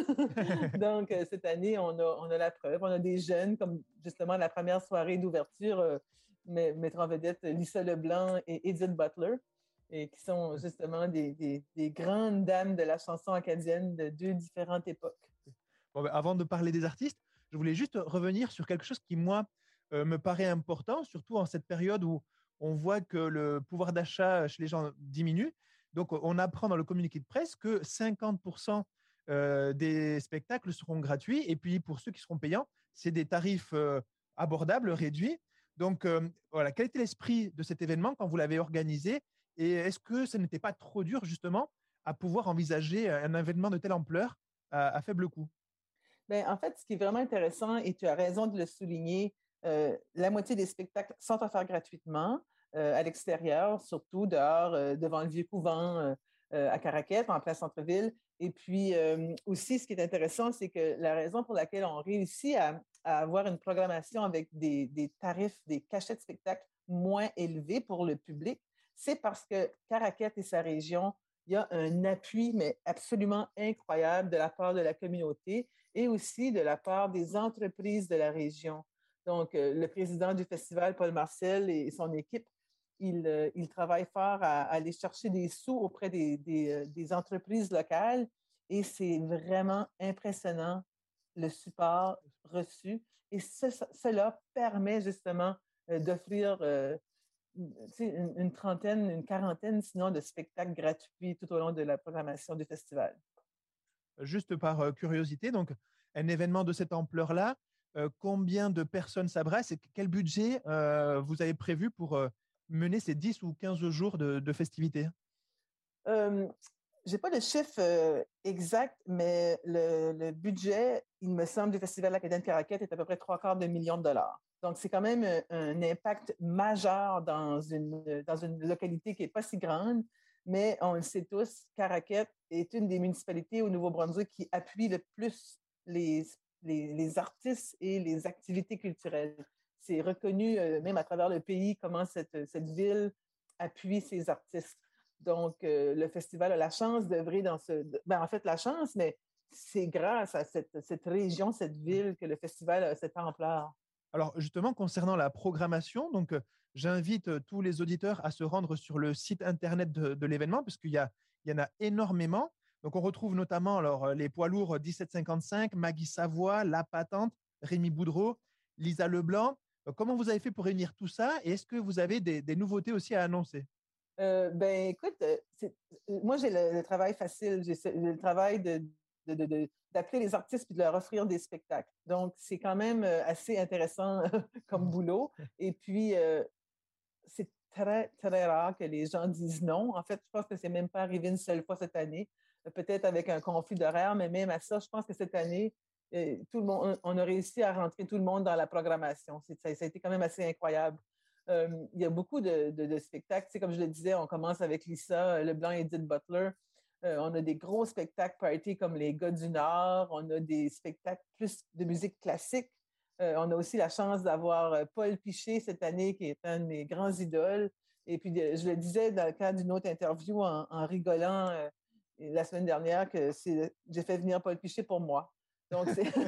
Donc, cette année, on a la preuve. On a des jeunes, comme justement la première soirée d'ouverture, mettant en vedette Lisa Leblanc et Edith Butler, et qui sont justement des grandes dames de la chanson acadienne de 2 différentes époques. Bon, avant de parler des artistes, je voulais juste revenir sur quelque chose qui, moi, me paraît important, surtout en cette période où on voit que le pouvoir d'achat chez les gens diminue. Donc, on apprend dans le communiqué de presse que 50% des spectacles seront gratuits. Et puis, pour ceux qui seront payants, c'est des tarifs abordables, réduits. Donc, voilà, quel était l'esprit de cet événement quand vous l'avez organisé? Et est-ce que ce n'était pas trop dur, justement, à pouvoir envisager un événement de telle ampleur à faible coût? Bien, en fait, ce qui est vraiment intéressant, et tu as raison de le souligner, la moitié des spectacles sont offerts gratuitement à l'extérieur, surtout dehors, devant le vieux couvent à Caraquet, en plein centre-ville. Et puis aussi, ce qui est intéressant, c'est que la raison pour laquelle on réussit à avoir une programmation avec des tarifs, des cachets de spectacles moins élevés pour le public, c'est parce que Caraquet et sa région, il y a un appui, mais absolument incroyable de la part de la communauté et aussi de la part des entreprises de la région. Donc, le président du festival, Paul Marcel, et son équipe, il travaille fort à aller chercher des sous auprès des entreprises locales et c'est vraiment impressionnant le support reçu. Et cela permet justement d'offrir une trentaine, une quarantaine, sinon, de spectacles gratuits tout au long de la programmation du festival. Juste par curiosité, donc un événement de cette ampleur-là, combien de personnes s'abrassent et quel budget vous avez prévu pour mener ces 10 ou 15 jours de festivités? Je n'ai pas de chiffre exact, mais le budget, il me semble, du Festival acadien de Caraquet est à peu près 750 000 $. Donc, c'est quand même un impact majeur dans une localité qui n'est pas si grande, mais on le sait tous, Caraquet est une des municipalités au Nouveau-Brunswick qui appuie le plus les artistes et les activités culturelles. C'est reconnu même à travers le pays comment cette ville appuie ses artistes. Donc, le festival a la chance d'œuvrer dans en fait, la chance, mais c'est grâce à cette région, cette ville, que le festival a cette ampleur. Alors, justement, concernant la programmation, donc, j'invite tous les auditeurs à se rendre sur le site Internet de l'événement, puisqu'il y en a énormément. Donc, on retrouve notamment alors, les poids lourds 1755, Maggie Savoie, La Patente, Rémi Boudreau, Lisa Leblanc. Comment vous avez fait pour réunir tout ça et est-ce que vous avez des nouveautés aussi à annoncer? Écoute, moi, j'ai le travail facile. J'ai le travail d'appeler les artistes puis de leur offrir des spectacles. Donc, c'est quand même assez intéressant comme boulot. Et puis, c'est très, très rare que les gens disent non. En fait, je pense que c'est même pas arrivé une seule fois cette année. Peut-être avec un conflit d'horaire, mais même à ça, je pense que cette année, tout le monde, on a réussi à rentrer tout le monde dans la programmation. Ça a été quand même assez incroyable. Il y a beaucoup de spectacles. Tu sais, comme je le disais, on commence avec Lisa Leblanc et Edith Butler. On a des gros spectacles party comme les Gars du Nord. On a des spectacles plus de musique classique. On a aussi la chance d'avoir Paul Piché cette année, qui est un de mes grands idoles. Et puis, je le disais dans le cadre d'une autre interview en rigolant la semaine dernière que j'ai fait venir Paul Piché pour moi. Donc,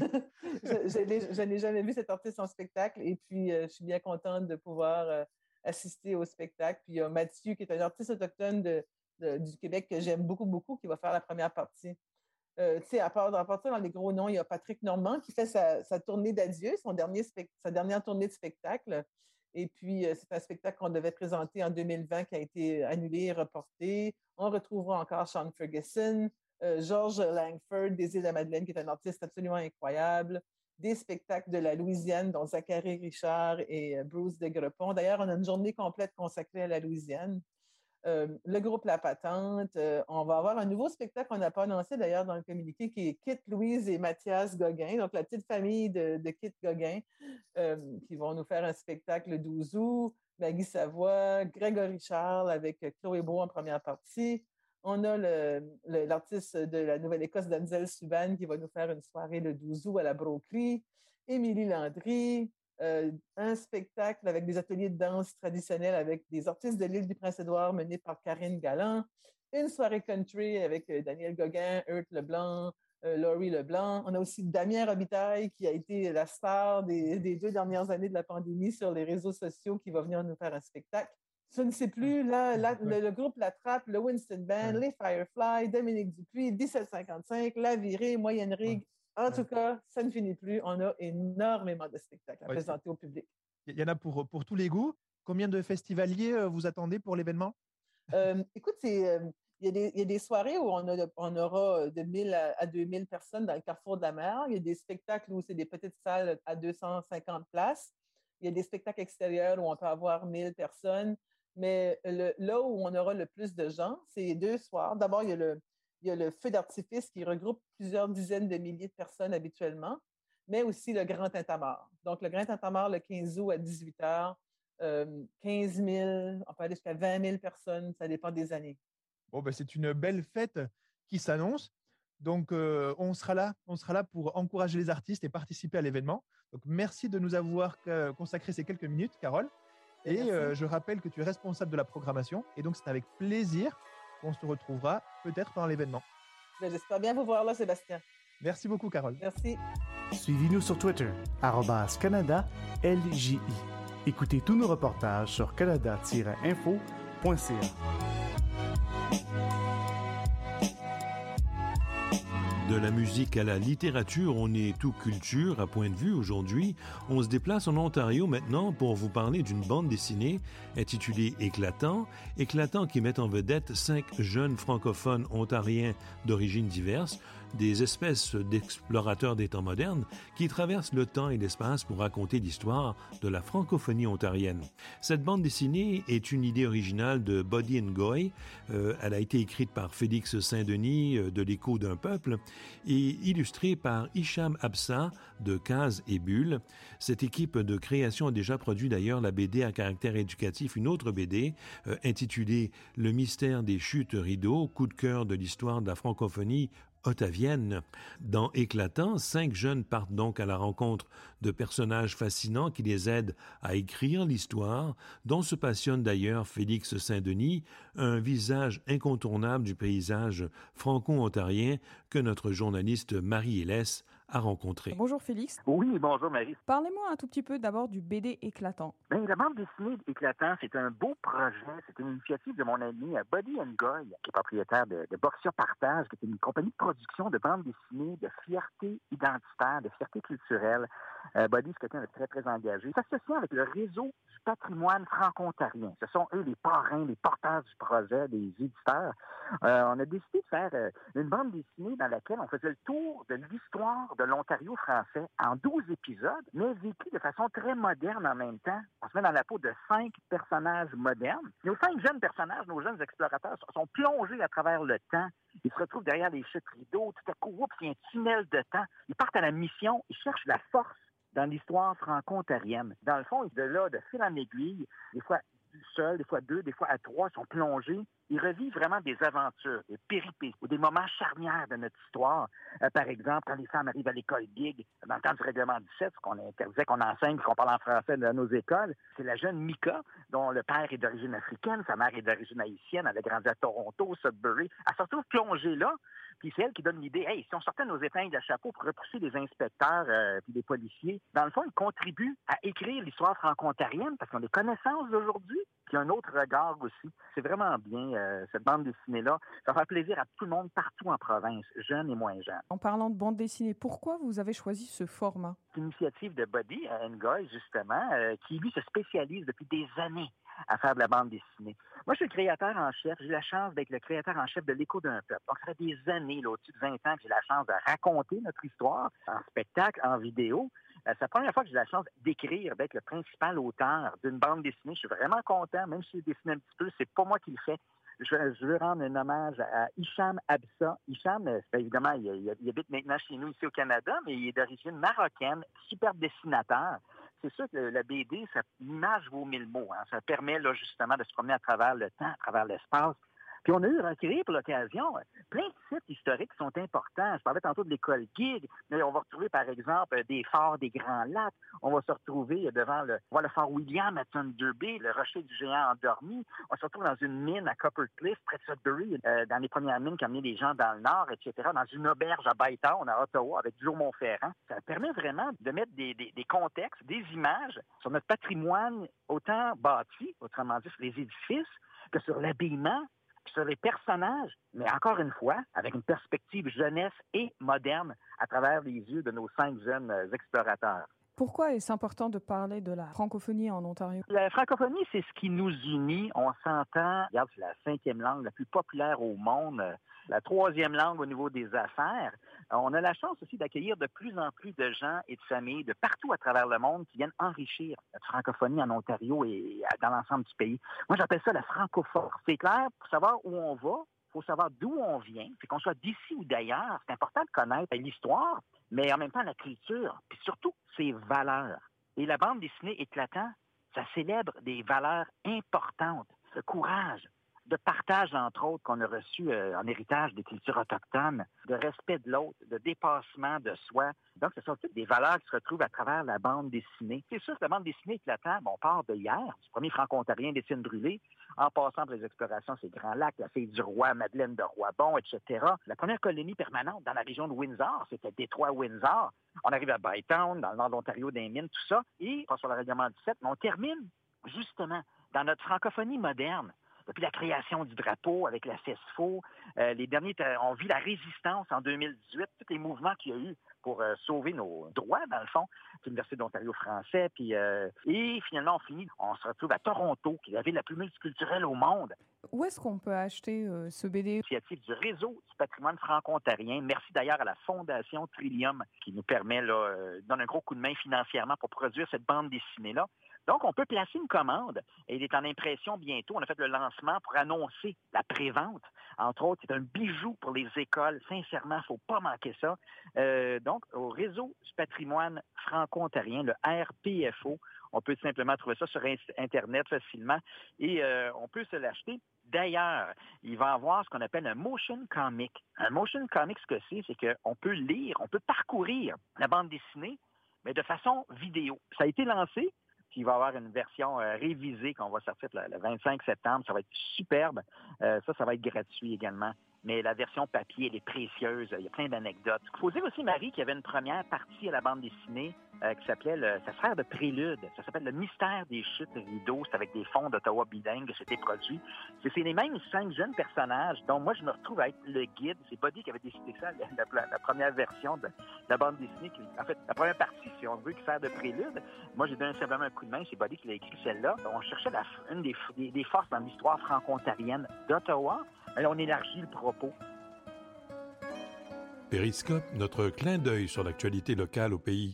je n'ai jamais vu cet artiste en spectacle et puis je suis bien contente de pouvoir assister au spectacle. Puis il y a Mathieu, qui est un artiste autochtone du Québec que j'aime beaucoup, beaucoup, qui va faire la première partie. Tu sais, à partir dans les gros noms, il y a Patrick Normand qui fait sa tournée d'adieu, sa dernière tournée de spectacle. Et puis, c'est un spectacle qu'on devait présenter en 2020 qui a été annulé et reporté. On retrouvera encore Sean Ferguson, George Langford des Îles-de-la-Madeleine, qui est un artiste absolument incroyable, des spectacles de la Louisiane, dont Zachary Richard et Bruce Degrepon. D'ailleurs, on a une journée complète consacrée à la Louisiane. Le groupe La Patente. On va avoir un nouveau spectacle qu'on n'a pas annoncé d'ailleurs dans le communiqué, qui est Kit, Louise et Mathias Gauguin, donc la petite famille de Kit Gauguin, qui vont nous faire un spectacle le 12 août. Maggie Savoie, Grégory Charles avec Chloé Beau en première partie. On a l'artiste de la Nouvelle-Écosse, Denzel Subban, qui va nous faire une soirée le 12 août à la Broquerie. Émilie Landry, un spectacle avec des ateliers de danse traditionnels avec des artistes de l'île du Prince-Édouard menés par Karine Galland. Une soirée country avec Daniel Gauguin, Hurt Leblanc, Laurie Leblanc. On a aussi Damien Robitaille, qui a été la star des 2 dernières années de la pandémie sur les réseaux sociaux, qui va venir nous faire un spectacle. Je ne sais plus, le groupe La Trappe, le Winston Band, les Firefly, Dominique Dupuis, 1755, La Virée, Moyenne Rigue. En tout cas, ça ne finit plus. On a énormément de spectacles à présenter au public. Il y en a pour tous les goûts. Combien de festivaliers vous attendez pour l'événement? Écoute, il y a des soirées où on aura de 1000 à 2000 personnes dans le Carrefour de la Mer. Il y a des spectacles où c'est des petites salles à 250 places. Il y a des spectacles extérieurs où on peut avoir 1000 personnes. Mais là où on aura le plus de gens, c'est 2 soirs. D'abord, il y a le feu d'artifice qui regroupe plusieurs dizaines de milliers de personnes habituellement, mais aussi le Grand Tintamarre. Donc, le Grand Tintamarre, le 15 août à 18h, 15 000, on peut aller jusqu'à 20 000 personnes, ça dépend des années. Bon, ben, c'est une belle fête qui s'annonce. Donc, on sera là pour encourager les artistes et participer à l'événement. Donc, merci de nous avoir consacré ces quelques minutes, Carole. Et je rappelle que tu es responsable de la programmation. Et donc, c'est avec plaisir qu'on se retrouvera peut-être dans l'événement. J'espère bien vous voir là, Sébastien. Merci beaucoup, Carole. Merci. Suivez-nous sur Twitter, @CanadaLJI. Écoutez tous nos reportages sur canada-info.ca. De la musique à la littérature, on est tout culture à point de vue aujourd'hui. On se déplace en Ontario maintenant pour vous parler d'une bande dessinée intitulée Éclatant. Éclatant qui met en vedette 5 jeunes francophones ontariens d'origines diverses, des espèces d'explorateurs des temps modernes qui traversent le temps et l'espace pour raconter l'histoire de la francophonie ontarienne. Cette bande dessinée est une idée originale de Buddy Ngoy. Elle a été écrite par Félix Saint-Denis de l'Écho d'un peuple et illustrée par Hicham Absa de Cases et Bulles. Cette équipe de création a déjà produit d'ailleurs la BD à caractère éducatif, une autre BD intitulée Le mystère des chutes rideaux, coup de cœur de l'histoire de la francophonie ottavienne. Dans Éclatant, 5 jeunes partent donc à la rencontre de personnages fascinants qui les aident à écrire l'histoire, dont se passionne d'ailleurs Félix Saint-Denis, un visage incontournable du paysage franco-ontarien que notre journaliste Marie Hélès a rencontré. Bonjour Félix. Oui, bonjour Marie. Parlez-moi un tout petit peu d'abord du BD Éclatant. Bien, la bande dessinée Éclatant, c'est un beau projet. C'est une initiative de mon ami Buddy Ngoy, qui est propriétaire de Boxia Partage, qui est une compagnie de production de bande dessinée, de fierté identitaire, de fierté culturelle. Buddy, c'est quelqu'un de très, très engagé. Il s'associe avec le réseau du patrimoine franco-ontarien. Ce sont eux les parrains, les porteurs du projet, les éditeurs. On a décidé de faire une bande dessinée dans laquelle on faisait le tour de l'histoire de l'Ontario français en 12 épisodes, mais vécu de façon très moderne en même temps. On se met dans la peau de 5 personnages modernes. Nos 5 jeunes personnages, nos jeunes explorateurs, sont plongés à travers le temps. Ils se retrouvent derrière les chutes rideaux. Tout à coup, oups, il y a un tunnel de temps. Ils partent à la mission. Ils cherchent la force dans l'histoire franco-ontarienne. Dans le fond, de là, de fil en aiguille, des fois seuls, des fois 2, des fois à 3, ils sont plongés. Ils revivent vraiment des aventures, des péripéties ou des moments charnières de notre histoire. Par exemple, quand les femmes arrivent à l'école gig, dans le temps du règlement 17, ce qu'on interdisait qu'on enseigne, qu'on parle en français dans nos écoles, c'est la jeune Mika, dont le père est d'origine africaine, sa mère est d'origine haïtienne, elle a grandi à Toronto, Sudbury. Elle se retrouve plongée là, puis c'est elle qui donne l'idée, hey, si on sortait nos épingles à chapeau pour repousser les inspecteurs puis les policiers, dans le fond, ils contribuent à écrire l'histoire franco-ontarienne parce qu'on a des connaissances d'aujourd'hui, puis un autre regard aussi. C'est vraiment bien, cette bande dessinée-là. Ça fait plaisir à tout le monde partout en province, jeunes et moins jeunes. En parlant de bande dessinée, pourquoi vous avez choisi ce format? C'est une initiative de Buddy Ngoy, justement, qui, lui, se spécialise depuis des années à faire de la bande dessinée. Moi, je suis le créateur en chef. J'ai la chance d'être le créateur en chef de l'Écho d'un peuple. Donc, ça fait des années, là, au-dessus de 20 ans, que j'ai la chance de raconter notre histoire en spectacle, en vidéo. C'est la première fois que j'ai la chance d'écrire, d'être le principal auteur d'une bande dessinée. Je suis vraiment content, même si je dessine un petit peu, c'est pas moi qui le fais. Je veux rendre un hommage à Hicham Absa. Hicham, évidemment, il habite maintenant chez nous ici au Canada, mais il est d'origine marocaine, superbe dessinateur. C'est sûr que la BD, l'image vaut 1000 mots. Hein. Ça permet là, justement de se promener à travers le temps, à travers l'espace. Puis on a eu recueilli pour l'occasion plein de sites historiques qui sont importants. Je parlais tantôt de l'école Gig, mais on va retrouver par exemple des forts des Grands Lacs. On va se retrouver devant le fort William à Thunder Bay, le rocher du géant endormi. On se retrouve dans une mine à Copper Cliff, près de Sudbury, dans les premières mines qui amenaient les gens dans le nord, etc. Dans une auberge à Bytown, à Ottawa, avec Joe Montferrand. Ça permet vraiment de mettre des contextes, des images sur notre patrimoine, autant bâti, autrement dit sur les édifices, que sur l'habillement, sur les personnages, mais encore une fois, avec une perspective jeunesse et moderne à travers les yeux de nos 5 jeunes explorateurs. Pourquoi est-ce important de parler de la francophonie en Ontario? La francophonie, c'est ce qui nous unit. On s'entend, regarde, c'est la 5e langue la plus populaire au monde, la 3e langue au niveau des affaires. On a la chance aussi d'accueillir de plus en plus de gens et de familles de partout à travers le monde qui viennent enrichir notre francophonie en Ontario et dans l'ensemble du pays. Moi, j'appelle ça la francophore. C'est clair, pour savoir où on va, il faut savoir d'où on vient, puis qu'on soit d'ici ou d'ailleurs. C'est important de connaître l'histoire, mais en même temps la culture, puis surtout ses valeurs. Et la bande dessinée Éclatant, ça célèbre des valeurs importantes, ce courage, de partage, entre autres, qu'on a reçu en héritage des cultures autochtones, de respect de l'autre, de dépassement de soi. Donc, ce sont toutes des valeurs qui se retrouvent à travers la bande dessinée. C'est sûr que la bande dessinée Éclatant, on part de hier, du premier franco-ontarien d'Étienne Brûlé, en passant par les explorations, ces Grands Lacs, la Fille du Roi, Madeleine de Roibon, etc. La première colonie permanente dans la région de Windsor, c'était Détroit-Windsor. On arrive à Bytown, dans le nord de l'Ontario, des mines, tout ça, et on passe sur le règlement 17, mais on termine, justement, dans notre francophonie moderne. Depuis la création du drapeau avec la FESFO, les derniers ont vu la résistance en 2018, tous les mouvements qu'il y a eu pour sauver nos droits, dans le fond, l'Université d'Ontario français, puis et finalement, on se retrouve à Toronto, qui est la ville la plus multiculturelle au monde. Où est-ce qu'on peut acheter ce BD? Initiative du Réseau du patrimoine franco-ontarien. Merci d'ailleurs à la Fondation Trillium qui nous permet, donne un gros coup de main financièrement pour produire cette bande dessinée-là. Donc, on peut placer une commande et il est en impression bientôt. On a fait le lancement pour annoncer la prévente. Entre autres, c'est un bijou pour les écoles. Sincèrement, il ne faut pas manquer ça. Donc, au Réseau du patrimoine franco-ontarien, le RPFO, on peut simplement trouver ça sur Internet facilement et on peut se l'acheter. D'ailleurs, il va y avoir ce qu'on appelle un motion comic. Un motion comic, ce que c'est qu'on peut lire, on peut parcourir la bande dessinée, mais de façon vidéo. Ça a été lancé. Puis il va y avoir une version révisée qu'on va sortir le 25 septembre. Ça va être superbe. Ça va être gratuit également. Mais la version papier, elle est précieuse. Il y a plein d'anecdotes. Il faut dire aussi, Marie, qu'il y avait une première partie à la bande dessinée qui s'appelait, ça sert de prélude. Ça s'appelle Le mystère des chutes rideaux. C'est avec des fonds d'Ottawa bilingues que c'était produit. C'est les mêmes 5 jeunes personnages dont moi, je me retrouve à être le guide. C'est Buddy qui avait décidé ça, la première version de la bande dessinée. En fait, la première partie, si on veut, qui sert de prélude. Moi, j'ai donné simplement un coup de main. C'est Buddy qui l'a écrit celle-là. On cherchait une des forces dans l'histoire franco-ontarienne d'Ottawa. Mais on élargit le propos. Périscope, notre clin d'œil sur l'actualité locale au pays.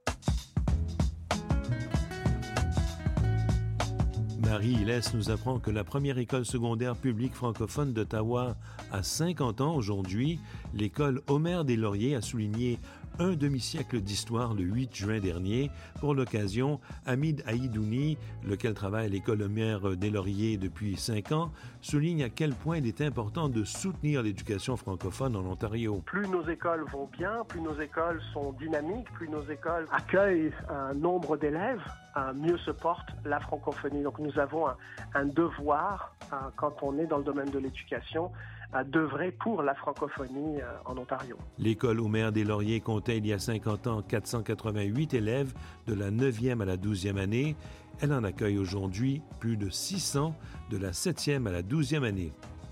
Marie Hillès nous apprend que la première école secondaire publique francophone d'Ottawa a 50 ans aujourd'hui. L'école Omer des Lauriers a souligné un demi-siècle d'histoire le 8 juin dernier. Pour l'occasion, Hamid Aïdouni, lequel travaille à l'école Omer des Lauriers depuis 5 ans, souligne à quel point il est important de soutenir l'éducation francophone en Ontario. Plus nos écoles vont bien, plus nos écoles sont dynamiques, plus nos écoles accueillent un nombre d'élèves, mieux se porte la francophonie. Donc nous avons un devoir, quand on est dans le domaine de l'éducation, d'œuvrer pour la francophonie en Ontario. L'école Omer des Lauriers comptait il y a 50 ans 488 élèves de la 9e à la 12e année. Elle en accueille aujourd'hui plus de 600 de la 7e à la 12e année.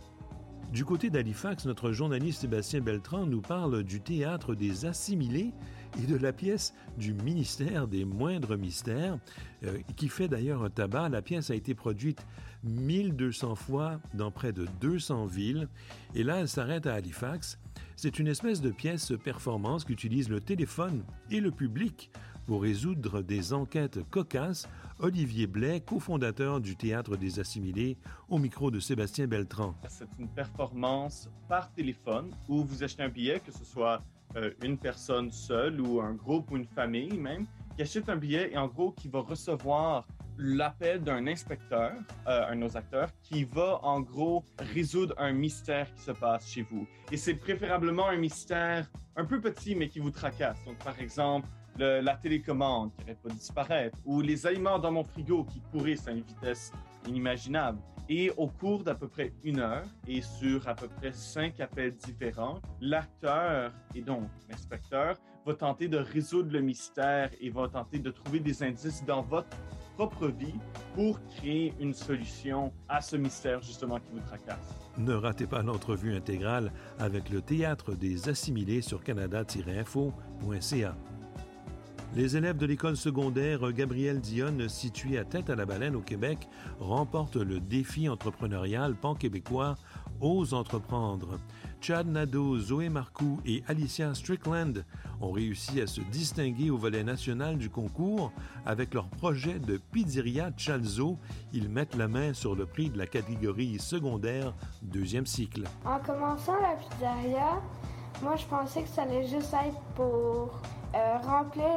Du côté d'Halifax, notre journaliste Sébastien Beltrand nous parle du théâtre des assimilés et de la pièce du ministère des moindres mystères, qui fait d'ailleurs un tabac. La pièce a été produite 1200 fois dans près de 200 villes. Et là, elle s'arrête à Halifax. C'est une espèce de pièce performance qui utilise le téléphone et le public pour résoudre des enquêtes cocasses. Olivier Blais, cofondateur du Théâtre des Assimilés, au micro de Sébastien Beltrand. C'est une performance par téléphone où vous achetez un billet, que ce soit une personne seule ou un groupe ou une famille même, qui achète un billet et en gros qui va recevoir l'appel d'un inspecteur, un de nos acteurs, qui va en gros résoudre un mystère qui se passe chez vous. Et c'est préférablement un mystère un peu petit mais qui vous tracasse. Donc par exemple, la télécommande qui n'arrête pas de disparaître ou les aliments dans mon frigo qui pourrissent à une vitesse inimaginable. Et au cours d'à peu près 1 heure et sur à peu près 5 appels différents, l'acteur et donc l'inspecteur va tenter de résoudre le mystère et va tenter de trouver des indices dans votre propre vie pour créer une solution à ce mystère justement qui vous tracasse. Ne ratez pas l'entrevue intégrale avec le Théâtre des Assimilés sur canada-info.ca. Les élèves de l'école secondaire Gabriel Dionne, située à Tête-à-la-Baleine au Québec, remportent le défi entrepreneurial pan-québécois Ose entreprendre. Chad Nadeau, Zoé Marcoux et Alicia Strickland ont réussi à se distinguer au volet national du concours avec leur projet de pizzeria Chalzo. Ils mettent la main sur le prix de la catégorie secondaire deuxième cycle. En commençant la pizzeria, moi je pensais que ça allait juste être pour remplir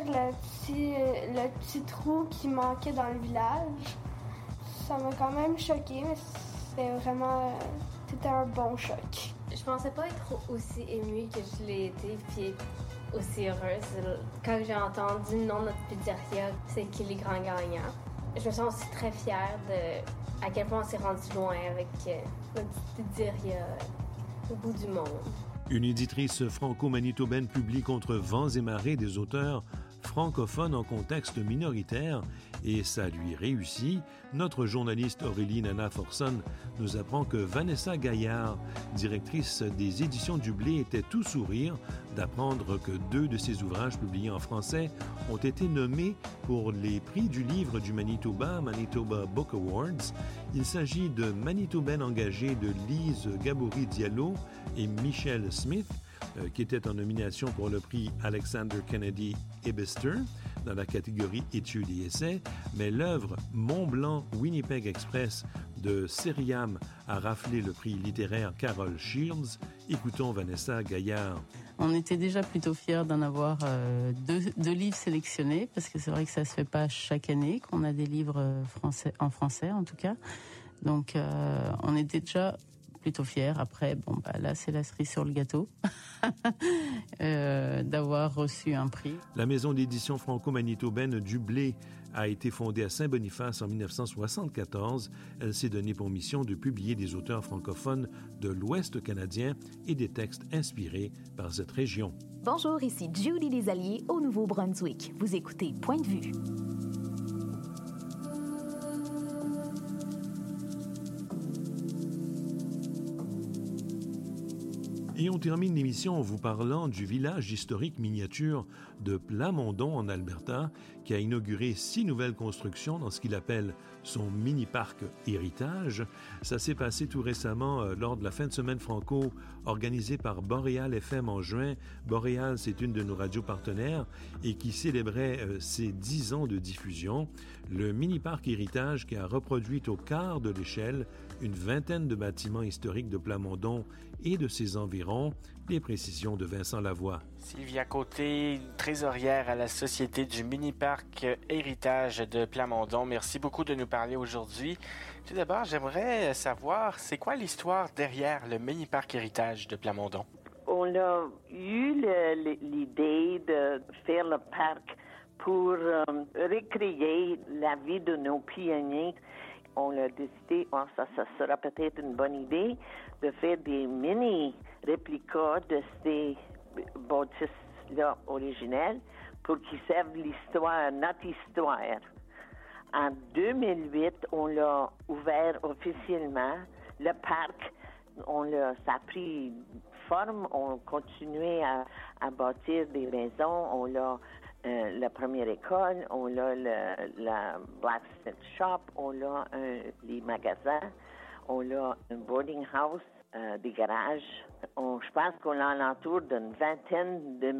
le petit trou qui manquait dans le village. Ça m'a quand même choqué, mais c'était un bon choc. Je pensais pas être aussi émue que je l'ai été, puis aussi heureuse. Quand j'ai entendu le nom de notre pizzeria, c'est qui les grands gagnants. Je me sens aussi très fière de à quel point on s'est rendu loin avec notre petite pizzeria au bout du monde. Une éditrice franco-manitobaine publie contre vents et marées des auteurs francophones en contexte minoritaire et ça lui réussit. Notre journaliste Aurélie Nana Forson nous apprend que Vanessa Gaillard, directrice des éditions du Blé, était tout sourire d'apprendre que 2 de ses ouvrages publiés en français ont été nommés pour les prix du livre du Manitoba, Manitoba Book Awards. Il s'agit de Manitobaine engagée de Lise Gabory-Diallo et Michelle Smith, qui était en nomination pour le prix Alexander Kennedy Ibister dans la catégorie études et essais, mais l'œuvre Mont-Blanc Winnipeg Express de Seriam a raflé le prix littéraire Carol Shields. Écoutons Vanessa Gaillard. On était déjà plutôt fiers d'en avoir deux livres sélectionnés, parce que c'est vrai que ça se fait pas chaque année qu'on a des livres en français en tout cas. Donc on était déjà plutôt fiers. Après, là, c'est la cerise sur le gâteau d'avoir reçu un prix. La maison d'édition franco-manitobaine du Blé a été fondée à Saint-Boniface en 1974. Elle s'est donnée pour mission de publier des auteurs francophones de l'Ouest canadien et des textes inspirés par cette région. Bonjour, ici Judy Desalliés au Nouveau-Brunswick. Vous écoutez Point de vue. Et on termine l'émission en vous parlant du village historique miniature de Plamondon en Alberta, qui a inauguré 6 nouvelles constructions dans ce qu'il appelle son mini-parc héritage. Ça s'est passé tout récemment lors de la fin de semaine franco organisée par Boréal FM en juin. Boréal, c'est une de nos radios partenaires et qui célébrait ses 10 ans de diffusion. Le mini-parc héritage qui a reproduit au quart de l'échelle une vingtaine de bâtiments historiques de Plamondon et de ses environs. Les précisions de Vincent Lavoie. Sylvia Côté, trésorière à la Société du Mini-Parc Héritage de Plamondon. Merci beaucoup de nous parler aujourd'hui. Tout d'abord, j'aimerais savoir, c'est quoi l'histoire derrière le Mini-Parc Héritage de Plamondon? On a eu l'idée de faire le parc pour recréer la vie de nos pionniers. On a décidé, ça sera peut-être une bonne idée, de faire des mini-réplicas de ces bâtisses-là originelles pour qu'ils servent l'histoire, notre histoire. En 2008, on l'a ouvert officiellement. Le parc, ça a pris forme. On continuait à bâtir des maisons. On l'a la première école, on a la blacksmith shop, on a les magasins, on a un boarding house, des garages. Je pense qu'on a l'entour d'une vingtaine de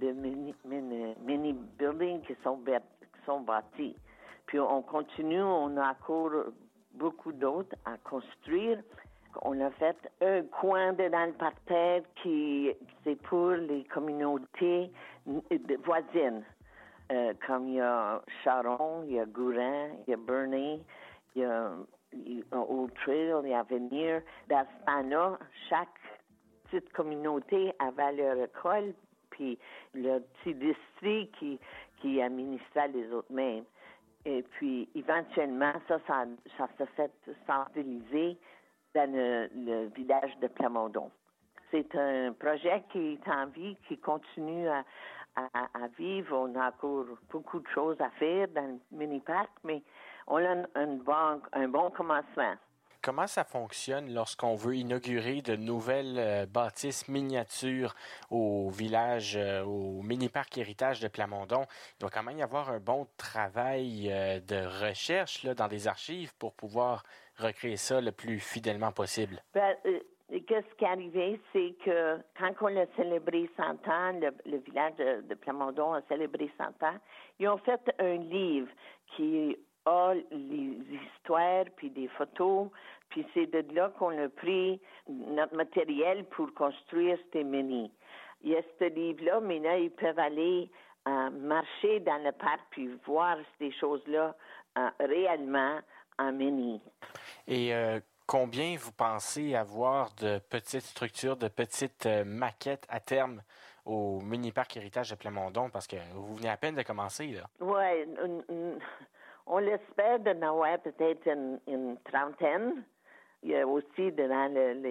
mini-buildings qui sont bâtis. Puis on continue, on a encore beaucoup d'autres à construire. On a fait un coin dans le parterre qui c'est pour les communautés voisines. Comme il y a Charon, il y a Gourin, il y a Burney, il y a Old Trail, il y a Avenir. Dans ce temps-là, chaque petite communauté avait leur école, puis le petit district qui administrait les autres mêmes. Et puis, éventuellement, ça s'est fait centraliser dans le village de Plamondon. C'est un projet qui est en vie, qui continue à vivre. On a encore beaucoup de choses à faire dans le mini-parc, mais on a un bon commencement. Comment ça fonctionne lorsqu'on veut inaugurer de nouvelles bâtisses miniatures au village, au mini-parc héritage de Plamondon? Il doit quand même y avoir un bon travail de recherche là, dans des archives pour pouvoir recréer ça le plus fidèlement possible. Qu'est-ce qui est arrivé, c'est que quand on a célébré 100 ans, le village de Plamondon a célébré 100 ans, ils ont fait un livre qui a les histoires puis des photos, puis c'est de là qu'on a pris notre matériel pour construire ces mini. Il y a ce livre-là, mais là, ils peuvent aller marcher dans le parc puis voir ces choses-là réellement en mini. Et combien vous pensez avoir de petites structures, de petites maquettes à terme au mini-parc héritage de Plamondon? Parce que vous venez à peine de commencer, là. Oui, on l'espère d'en avoir peut-être une trentaine. Il y a aussi dans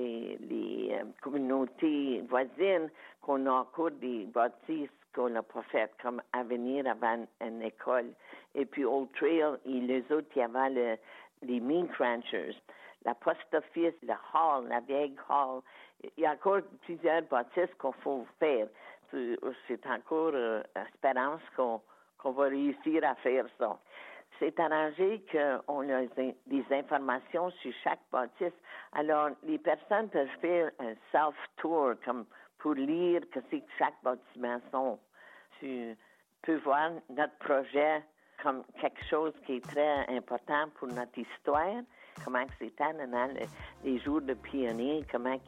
les communautés voisines qu'on a encore des bâtisses qu'on n'a pas faites, comme Avenir avant une école. Et puis Old Trail, et les autres, il y avait les Meat Ranchers, la Post Office, le Hall, la vieille Hall. Il y a encore plusieurs bâtisses qu'il faut faire. C'est encore espérance qu'on va réussir à faire ça. C'est arrangé qu'on a des informations sur chaque bâtisse. Alors, les personnes peuvent faire un self-tour comme pour lire que c'est que chaque bâtiment sont. Tu peux voir notre projet comme quelque chose qui est très important pour notre histoire, comment c'était dans les jours de pionniers, comment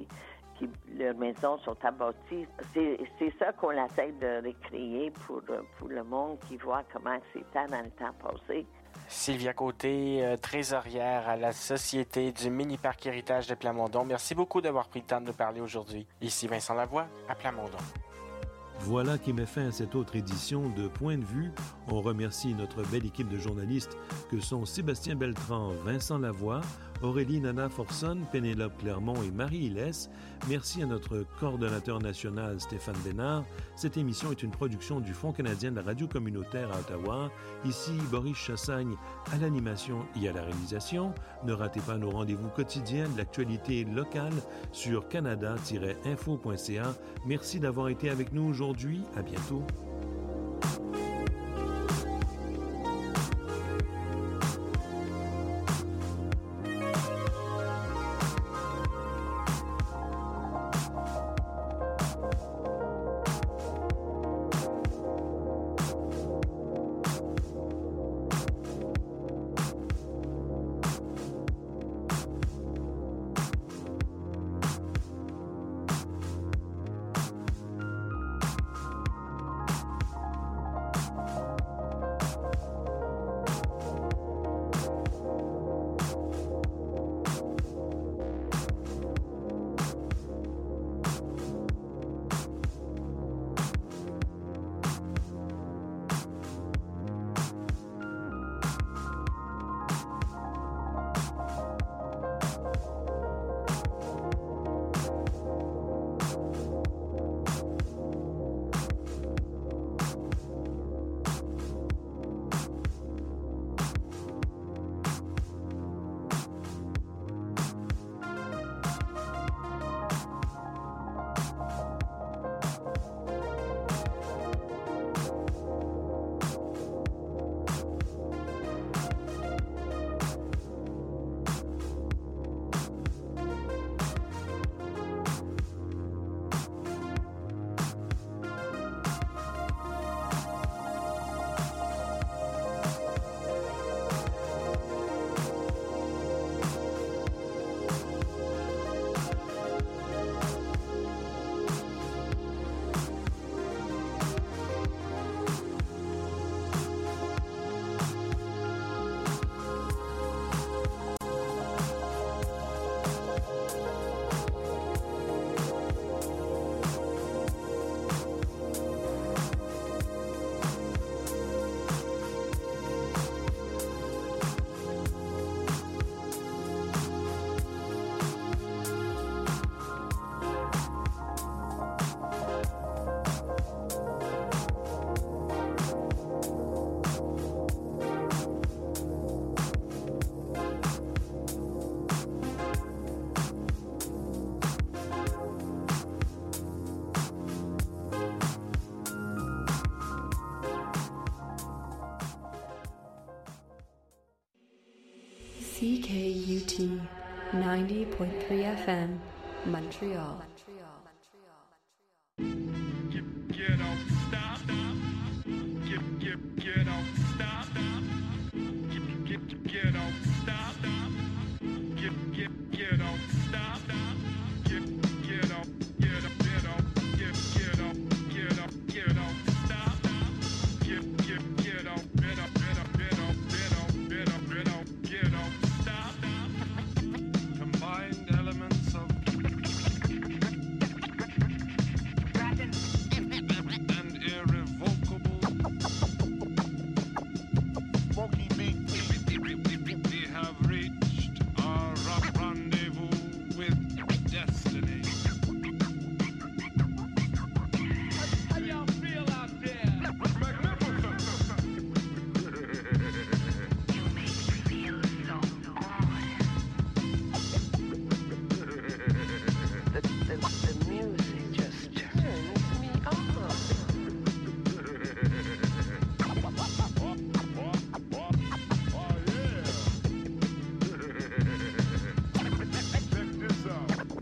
leurs maisons sont abattues. C'est ça qu'on essaie de recréer pour le monde qui voit comment c'était dans le temps passé. Sylvia Côté, trésorière à la Société du Mini-Parc Héritage de Plamondon. Merci beaucoup d'avoir pris le temps de nous parler aujourd'hui. Ici Vincent Lavoie, à Plamondon. Voilà qui met fin à cette autre édition de Point de vue. On remercie notre belle équipe de journalistes que sont Sébastien Beltran, Vincent Lavoie, Aurélie Nana Forson, Pénélope Clermont et Marie Hillès. Merci à notre coordonnateur national Stéphane Bénard. Cette émission est une production du Fonds canadien de la radio communautaire à Ottawa. Ici Boris Chassagne à l'animation et à la réalisation. Ne ratez pas nos rendez-vous quotidiens de l'actualité locale sur canada-info.ca. Merci d'avoir été avec nous aujourd'hui. À bientôt. CKUT 90.3 FM, Montreal.